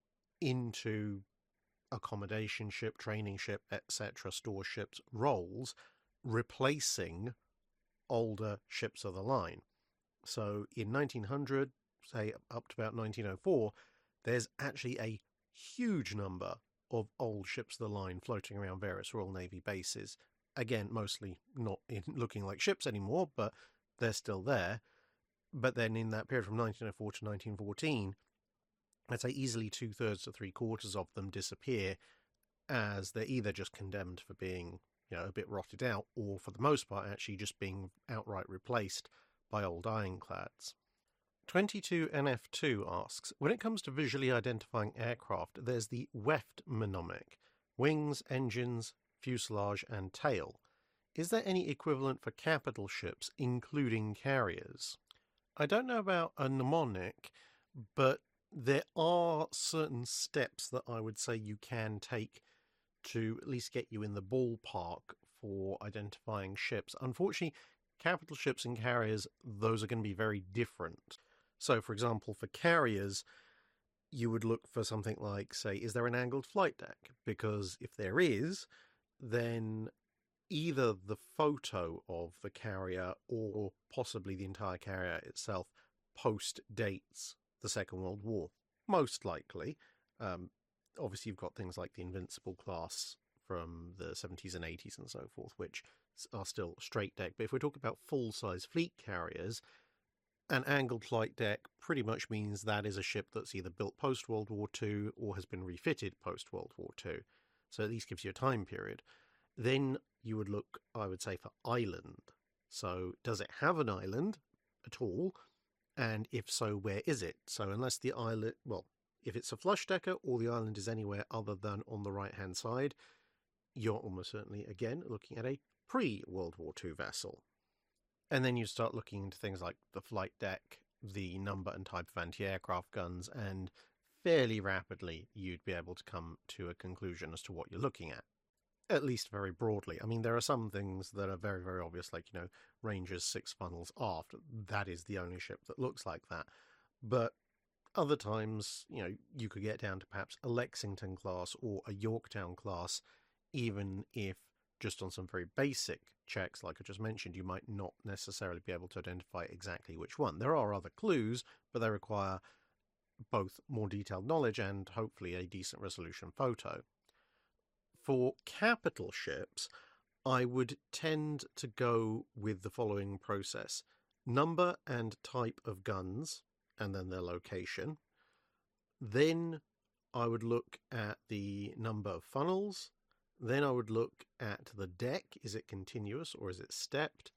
into accommodation ship, training ship, et cetera, store ships roles, replacing older ships of the line. So in nineteen hundred, say up to about nineteen oh four, there's actually a huge number of old ships of the line floating around various Royal Navy bases. Again, mostly not in looking like ships anymore, but they're still there. But then in that period from nineteen oh four to nineteen fourteen, I'd say easily two-thirds to three-quarters of them disappear as they're either just condemned for being you know, a bit rotted out, or for the most part actually just being outright replaced by old ironclads. twenty-two N F two asks, when it comes to visually identifying aircraft, there's the weft mnemonic: wings, engines, fuselage and tail. Is there any equivalent for capital ships, including carriers? I don't know about a mnemonic, but there are certain steps that I would say you can take to at least get you in the ballpark for identifying ships. Unfortunately, capital ships and carriers, those are going to be very different. So, for example, for carriers, you would look for something like, say, is there an angled flight deck? Because if there is, then either the photo of the carrier or possibly the entire carrier itself post-dates the Second World War. Most likely. Um, obviously, you've got things like the Invincible class from the seventies and eighties and so forth, which are still straight deck. But if we're talking about full-size fleet carriers, an angled flight deck pretty much means that is a ship that's either built post-World War Two or has been refitted post-World War Two. So at least gives you a time period. Then you would look, I would say, for island. So does it have an island at all? And if so, where is it? So unless the island, well, if it's a flush decker or the island is anywhere other than on the right-hand side, you're almost certainly, again, looking at a pre-World War Two vessel. And then you start looking into things like the flight deck, the number and type of anti-aircraft guns, and fairly rapidly you'd be able to come to a conclusion as to what you're looking at. At least very broadly. I mean, there are some things that are very, very obvious, like, you know, Ranger's six funnels aft. That is the only ship that looks like that. But other times, you know, you could get down to perhaps a Lexington class or a Yorktown class, even if just on some very basic checks, like I just mentioned, you might not necessarily be able to identify exactly which one. There are other clues, but they require both more detailed knowledge and hopefully a decent resolution photo. For capital ships, I would tend to go with the following process: number and type of guns, and then their location. Then I would look at the number of funnels. Then I would look at the deck. Is it continuous or is it stepped?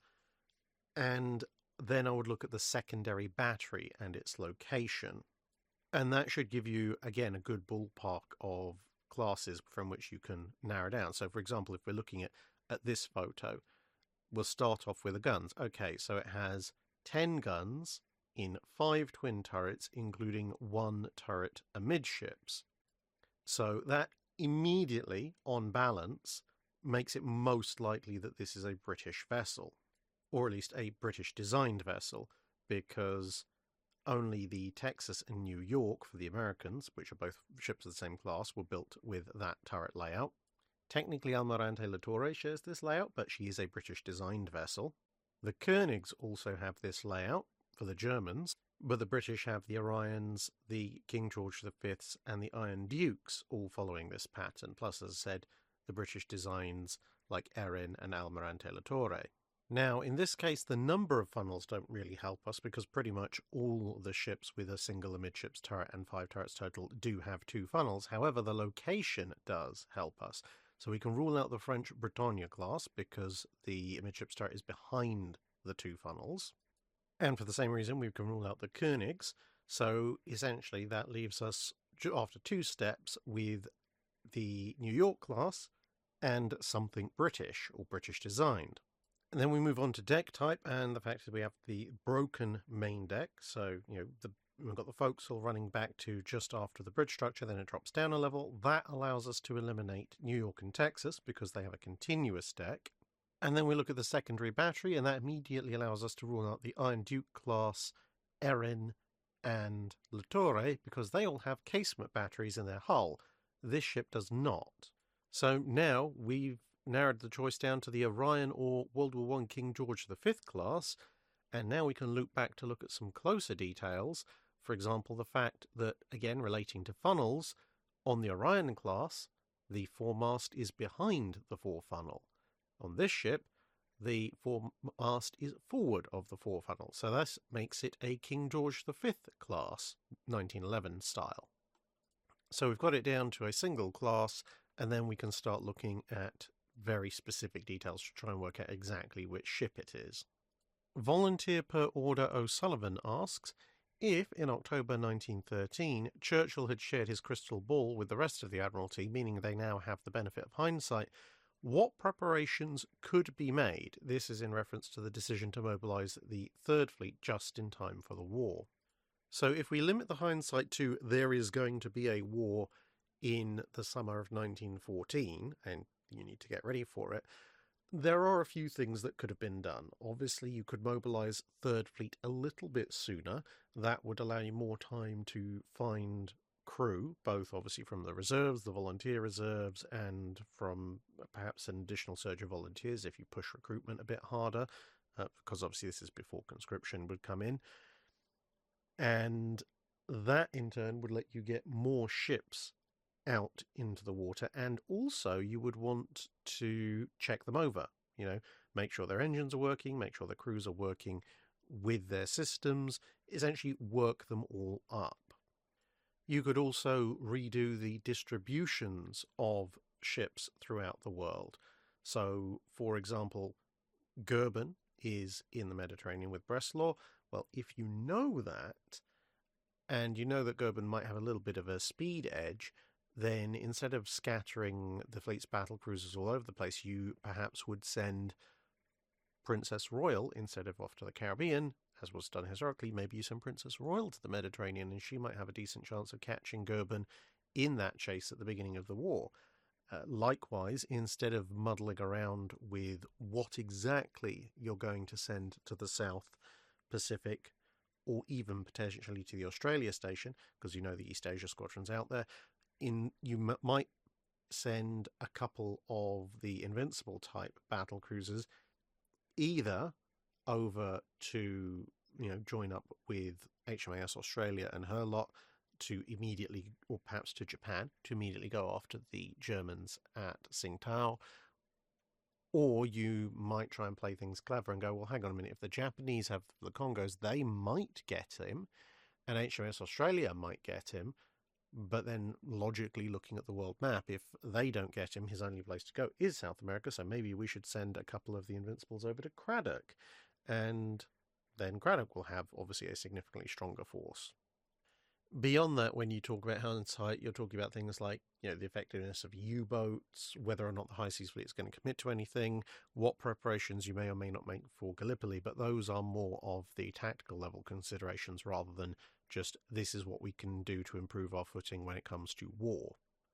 And then I would look at the secondary battery and its location. And that should give you, again, a good ballpark of classes from which you can narrow down. So, for example, if we're looking at, at this photo, we'll start off with the guns. Okay, so it has ten guns in five twin turrets, including one turret amidships. So that immediately, on balance, makes it most likely that this is a British vessel, or at least a British-designed vessel, because only the Texas and New York for the Americans, which are both ships of the same class, were built with that turret layout. Technically, Almirante Latorre shares this layout, but she is a British-designed vessel. The Königs also have this layout for the Germans, but the British have the Orions, the King George the Fifths, and the Iron Dukes all following this pattern, plus, as I said, the British designs like Erin and Almirante Latorre. Now, in this case, the number of funnels don't really help us because pretty much all the ships with a single amidships turret and five turrets total do have two funnels. However, the location does help us. So we can rule out the French Bretagne class because the amidships turret is behind the two funnels. And for the same reason, we can rule out the Königs. So essentially, that leaves us, after two steps, with the New York class and something British or British designed. And then we move on to deck type, and the fact is we have the broken main deck. So, you know, the, we've got the forecastle running back to just after the bridge structure, then it drops down a level. That allows us to eliminate New York and Texas because they have a continuous deck. And then we look at the secondary battery, and that immediately allows us to rule out the Iron Duke class, Erin, and Latorre, because they all have casement batteries in their hull. This ship does not. So now we've narrowed the choice down to the Orion or World War One King George the Fifth class, and now we can loop back to look at some closer details. For example, the fact that, again, relating to funnels, on the Orion class, the foremast is behind the forefunnel. On this ship, the foremast is forward of the forefunnel, so this makes it a King George the Fifth class, nineteen eleven style. So we've got it down to a single class, and then we can start looking at very specific details to try and work out exactly which ship it is. Volunteer per Order O'Sullivan asks, if, in October nineteen thirteen, Churchill had shared his crystal ball with the rest of the Admiralty, meaning they now have the benefit of hindsight, what preparations could be made? This is in reference to the decision to mobilise the Third Fleet just in time for the war. So if we limit the hindsight to there is going to be a war in the summer of nineteen fourteen, and you need to get ready for it, there are a few things that could have been done. Obviously, you could mobilise Third Fleet a little bit sooner. That would allow you more time to find crew, both obviously from the reserves, the volunteer reserves, and from perhaps an additional surge of volunteers if you push recruitment a bit harder, uh, because obviously this is before conscription would come in. And that in turn would let you get more ships out into the water, and also you would want to check them over, you know, make sure their engines are working, make sure their crews are working with their systems, essentially work them all up. You could also redo the distributions of ships throughout the world. So, for example, Goeben is in the Mediterranean with Breslau. Well, if you know that, and you know that Goeben might have a little bit of a speed edge, then instead of scattering the fleet's battle cruisers all over the place, you perhaps would send Princess Royal instead of off to the Caribbean, as was done historically. Maybe you send Princess Royal to the Mediterranean, and she might have a decent chance of catching Goeben in that chase at the beginning of the war. Uh, likewise, instead of muddling around with what exactly you're going to send to the South Pacific, or even potentially to the Australia station, because you know the East Asia squadron's out there, in you m- might send a couple of the Invincible type battle cruisers either over to, you know, join up with H M A S Australia and her lot to immediately, or perhaps to Japan, to immediately go after the Germans at Tsingtao. Or you might try and play things clever and go, well, hang on a minute, if the Japanese have the Congos, they might get him, and H M S Australia might get him, but then logically looking at the world map, if they don't get him, his only place to go is South America, so maybe we should send a couple of the Invincibles over to Craddock, and then Craddock will have, obviously, a significantly stronger force. Beyond that, when you talk about hindsight, you're talking about things like, you know, the effectiveness of U-boats, whether or not the High Seas Fleet is going to commit to anything, what preparations you may or may not make for Gallipoli, but those are more of the tactical level considerations rather than just this is what we can do to improve our footing when it comes to war.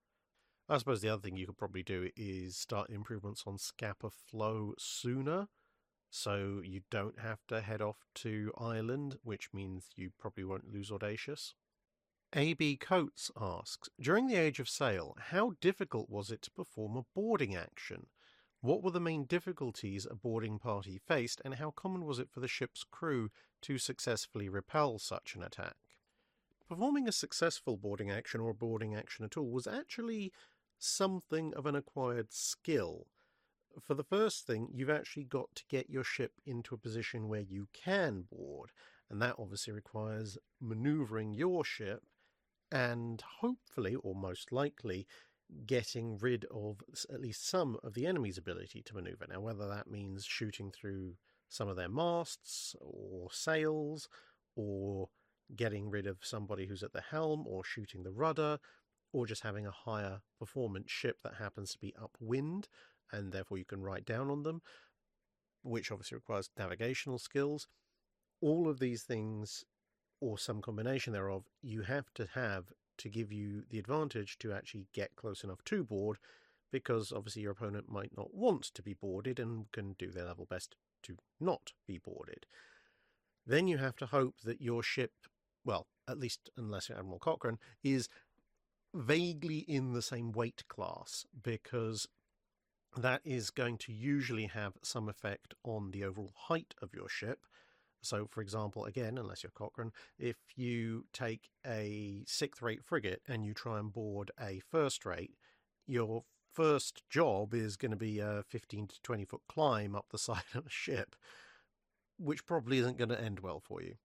I suppose the other thing you could probably do is start improvements on Scapa Flow sooner, so you don't have to head off to Ireland, which means you probably won't lose Audacious. A B Coates asks, during the Age of Sail, how difficult was it to perform a boarding action? What were the main difficulties a boarding party faced, and how common was it for the ship's crew to successfully repel such an attack? Performing a successful boarding action, or a boarding action at all, was actually something of an acquired skill. For the first thing, you've actually got to get your ship into a position where you can board, and that obviously requires manoeuvring your ship and hopefully, or most likely, getting rid of at least some of the enemy's ability to manoeuvre. Now, whether that means shooting through some of their masts or sails, or getting rid of somebody who's at the helm, or shooting the rudder, or just having a higher performance ship that happens to be upwind, and therefore you can ride down on them, which obviously requires navigational skills. All of these things, or some combination thereof, you have to have to give you the advantage to actually get close enough to board, because obviously your opponent might not want to be boarded and can do their level best to not be boarded. Then you have to hope that your ship, well, at least unless you're Admiral Cochrane, is vaguely in the same weight class, because that is going to usually have some effect on the overall height of your ship. So, for example, again, unless you're Cochrane, if you take a sixth-rate frigate and you try and board a first-rate, your first job is going to be a fifteen to twenty foot climb up the side of a ship, which probably isn't going to end well for you.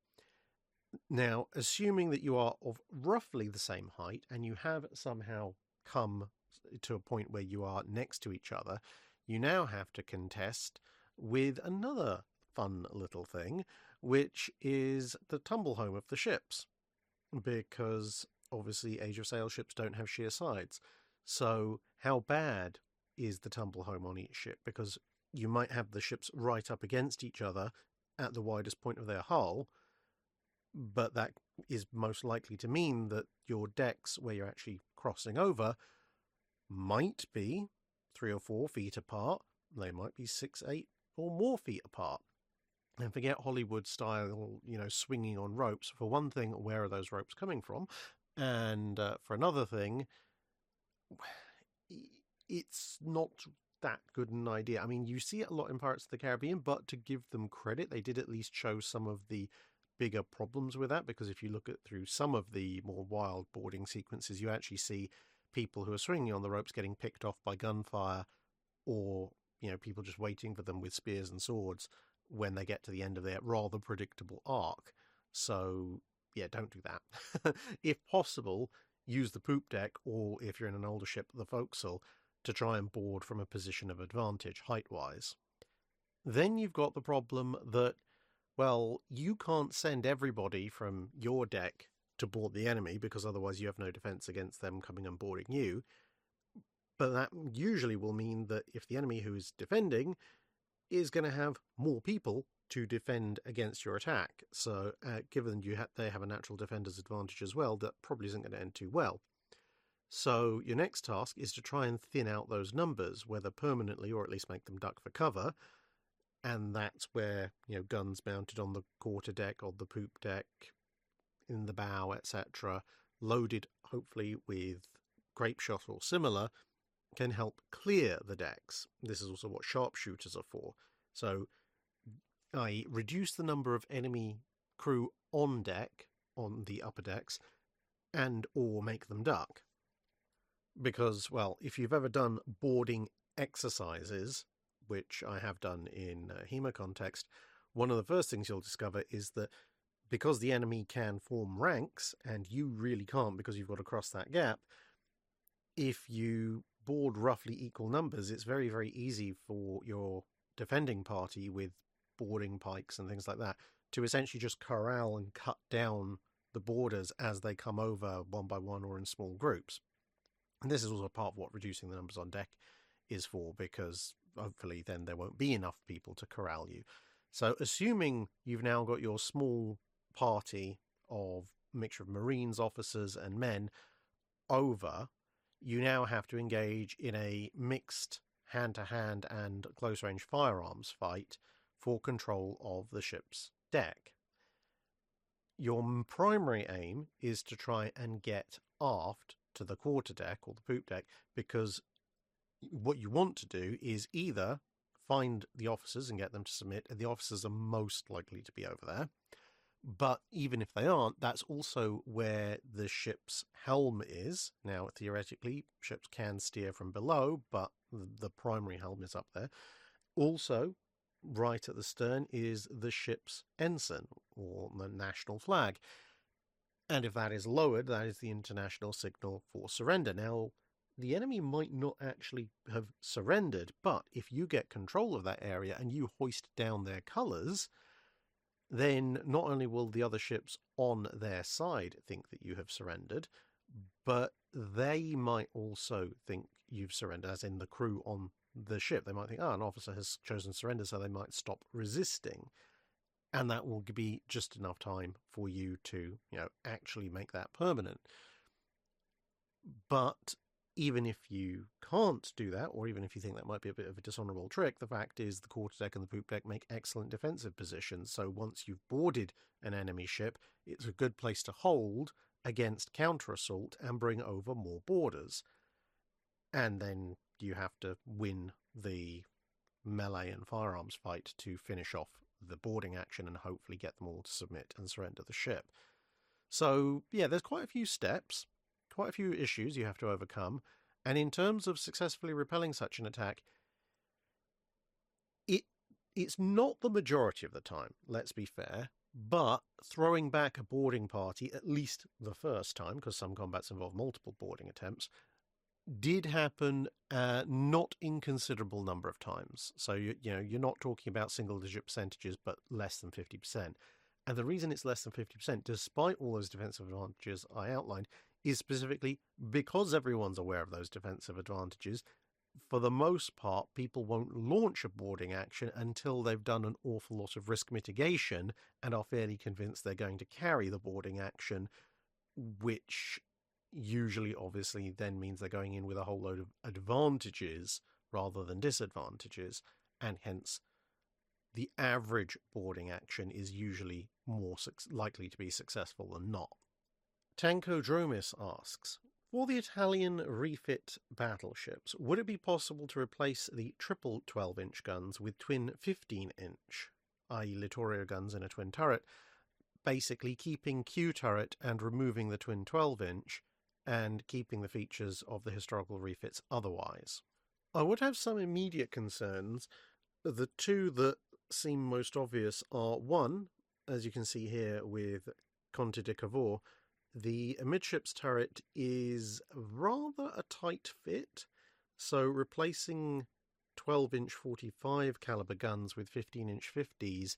Now, assuming that you are of roughly the same height and you have somehow come to a point where you are next to each other, you now have to contest with another fun little thing, which is the tumble home of the ships, because obviously Age of Sail ships don't have sheer sides. So how bad is the tumble home on each ship? Because you might have the ships right up against each other at the widest point of their hull, but that is most likely to mean that your decks, where you're actually crossing over, might be three or four feet apart. They might be six, eight or more feet apart. And forget Hollywood style, you know, swinging on ropes. For one thing, where are those ropes coming from? And uh, for another thing, it's not that good an idea. I mean, you see it a lot in Pirates of the Caribbean, but to give them credit, they did at least show some of the bigger problems with that, because if you look at through some of the more wild boarding sequences, you actually see people who are swinging on the ropes getting picked off by gunfire, or, you know, people just waiting for them with spears and swords when they get to the end of their rather predictable arc. So, yeah, don't do that. If possible, use the poop deck, or if you're in an older ship, the forecastle, to try and board from a position of advantage, height-wise. Then you've got the problem that, well, you can't send everybody from your deck to board the enemy, because otherwise you have no defense against them coming and boarding you. But that usually will mean that if the enemy who is defending is going to have more people to defend against your attack, so uh, given you ha- they have a natural defender's advantage as well, that probably isn't going to end too well. So your next task is to try and thin out those numbers, whether permanently or at least make them duck for cover. And that's where, you know, guns mounted on the quarter deck or the poop deck, in the bow, et cetera, loaded hopefully with grape shot or similar, can help clear the decks. This is also what sharpshooters are for. So, that is, reduce the number of enemy crew on deck, on the upper decks, and or make them duck. Because, well, if you've ever done boarding exercises, which I have done in uh, HEMA context, one of the first things you'll discover is that because the enemy can form ranks, and you really can't because you've got to cross that gap, if you board roughly equal numbers, it's very, very easy for your defending party with boarding pikes and things like that to essentially just corral and cut down the boarders as they come over one by one or in small groups. And this is also part of what reducing the numbers on deck is for, because hopefully then there won't be enough people to corral you. So assuming you've now got your small party of mixture of Marines, officers and men over, you now have to engage in a mixed hand-to-hand and close-range firearms fight for control of the ship's deck. Your primary aim is to try and get aft to the quarterdeck or the poop deck, because what you want to do is either find the officers and get them to submit, and the officers are most likely to be over there. But even if they aren't, that's also where the ship's helm is. Now, theoretically, ships can steer from below, but the primary helm is up there. Also, right at the stern is the ship's ensign, or the national flag. And if that is lowered, that is the international signal for surrender. Now, the enemy might not actually have surrendered, but if you get control of that area and you hoist down their colours, then not only will the other ships on their side think that you have surrendered, but they might also think you've surrendered, as in the crew on the ship. They might think, oh, an officer has chosen surrender, so they might stop resisting. And that will be just enough time for you to, you know, actually make that permanent. But even if you can't do that, or even if you think that might be a bit of a dishonourable trick, the fact is the quarterdeck and the poop deck make excellent defensive positions. So once you've boarded an enemy ship, it's a good place to hold against counter-assault and bring over more boarders. And then you have to win the melee and firearms fight to finish off the boarding action and hopefully get them all to submit and surrender the ship. So, yeah, there's quite a few steps, quite a few issues you have to overcome. And in terms of successfully repelling such an attack, it it's not the majority of the time, let's be fair, but throwing back a boarding party, at least the first time, because some combats involve multiple boarding attempts, did happen uh, not inconsiderable number of times. So, you, you know, you're not talking about single-digit percentages, but less than fifty percent. And the reason it's less than fifty percent, despite all those defensive advantages I outlined, is specifically because everyone's aware of those defensive advantages. For the most part, people won't launch a boarding action until they've done an awful lot of risk mitigation and are fairly convinced they're going to carry the boarding action, which usually obviously then means they're going in with a whole load of advantages rather than disadvantages, and hence the average boarding action is usually more su- likely to be successful than not. Tancodromis asks, for the Italian refit battleships, would it be possible to replace the triple twelve-inch guns with twin fifteen-inch, that is. Littorio guns in a twin turret, basically keeping Q turret and removing the twin twelve-inch, and keeping the features of the historical refits otherwise? I would have some immediate concerns. The two that seem most obvious are, one, as you can see here with Conte de Cavour, the amidships turret is rather a tight fit, so replacing twelve-inch forty-five caliber guns with fifteen-inch fifties,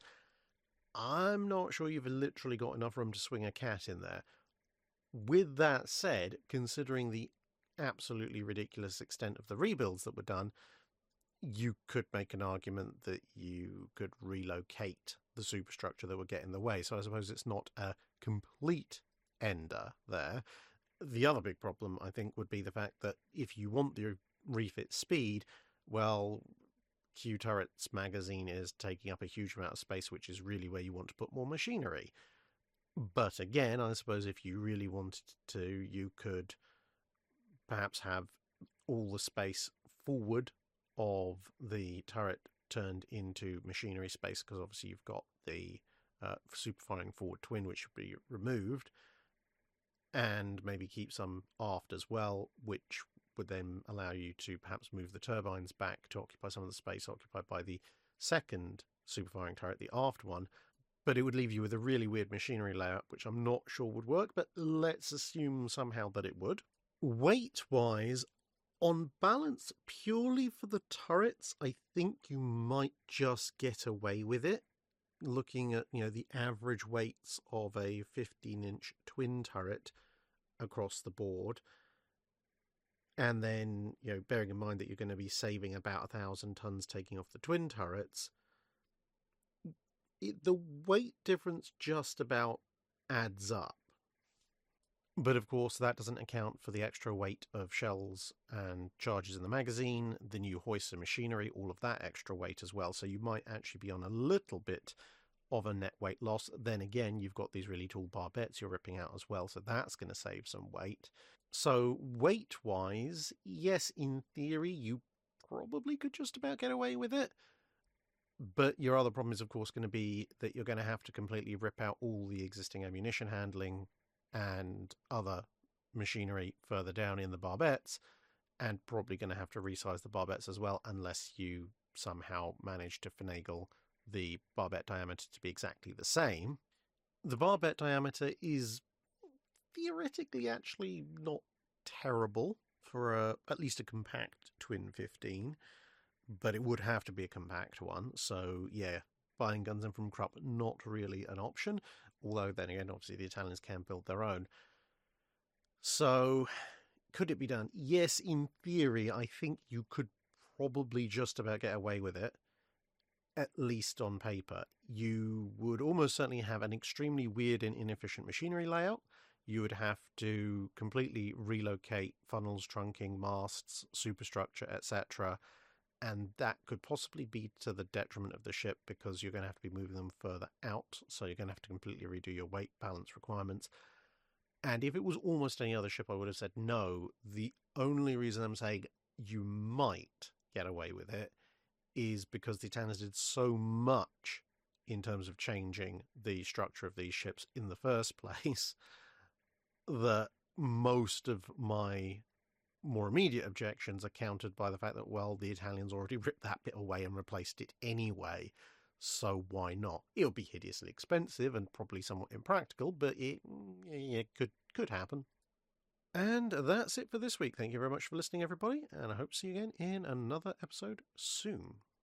I'm not sure you've literally got enough room to swing a cat in there. With that said, considering the absolutely ridiculous extent of the rebuilds that were done, you could make an argument that you could relocate the superstructure that would get in the way. So I suppose it's not a complete ender there. The other big problem, I think, would be the fact that if you want the refit speed, well, Q turret's magazine is taking up a huge amount of space, which is really where you want to put more machinery. But again, I suppose if you really wanted to, you could perhaps have all the space forward of the turret turned into machinery space, because obviously you've got the uh, superfiring forward twin, which should be removed, and maybe keep some aft as well, which would then allow you to perhaps move the turbines back to occupy some of the space occupied by the second superfiring turret, the aft one. But it would leave you with a really weird machinery layout, which I'm not sure would work, but let's assume somehow that it would. Weight-wise, on balance, purely for the turrets, I think you might just get away with it. Looking at, you know, the average weights of a fifteen-inch twin turret across the board, and then, you know, bearing in mind that you're going to be saving about a thousand tons taking off the twin turrets, it, the weight difference just about adds up. But of course, that doesn't account for the extra weight of shells and charges in the magazine, the new hoists and machinery, all of that extra weight as well. So you might actually be on a little bit of a net weight loss. Then again, you've got these really tall barbettes you're ripping out as well, so that's going to save some weight. So weight-wise, yes, in theory, you probably could just about get away with it. But your other problem is, of course, going to be that you're going to have to completely rip out all the existing ammunition handling and other machinery further down in the barbettes, and probably going to have to resize the barbettes as well, unless you somehow manage to finagle the barbette diameter to be exactly the same. The barbette diameter is theoretically actually not terrible for a, at least a compact twin fifteen, but it would have to be a compact one. So yeah, buying guns in from Krupp, not really an option. Although then again, obviously the Italians can build their own. So could it be done? Yes, in theory, I think you could probably just about get away with it, at least on paper. You would almost certainly have an extremely weird and inefficient machinery layout. You would have to completely relocate funnels, trunking, masts, superstructure, et cetera. And that could possibly be to the detriment of the ship, because you're going to have to be moving them further out. So you're going to have to completely redo your weight balance requirements. And if it was almost any other ship, I would have said no. The only reason I'm saying you might get away with it is because the Italians did so much in terms of changing the structure of these ships in the first place that most of my more immediate objections are countered by the fact that, well, the Italians already ripped that bit away and replaced it anyway, so why not? It'll be hideously expensive and probably somewhat impractical, but it, it could could happen. And that's it for this week. Thank you very much for listening, everybody, and I hope to see you again in another episode soon.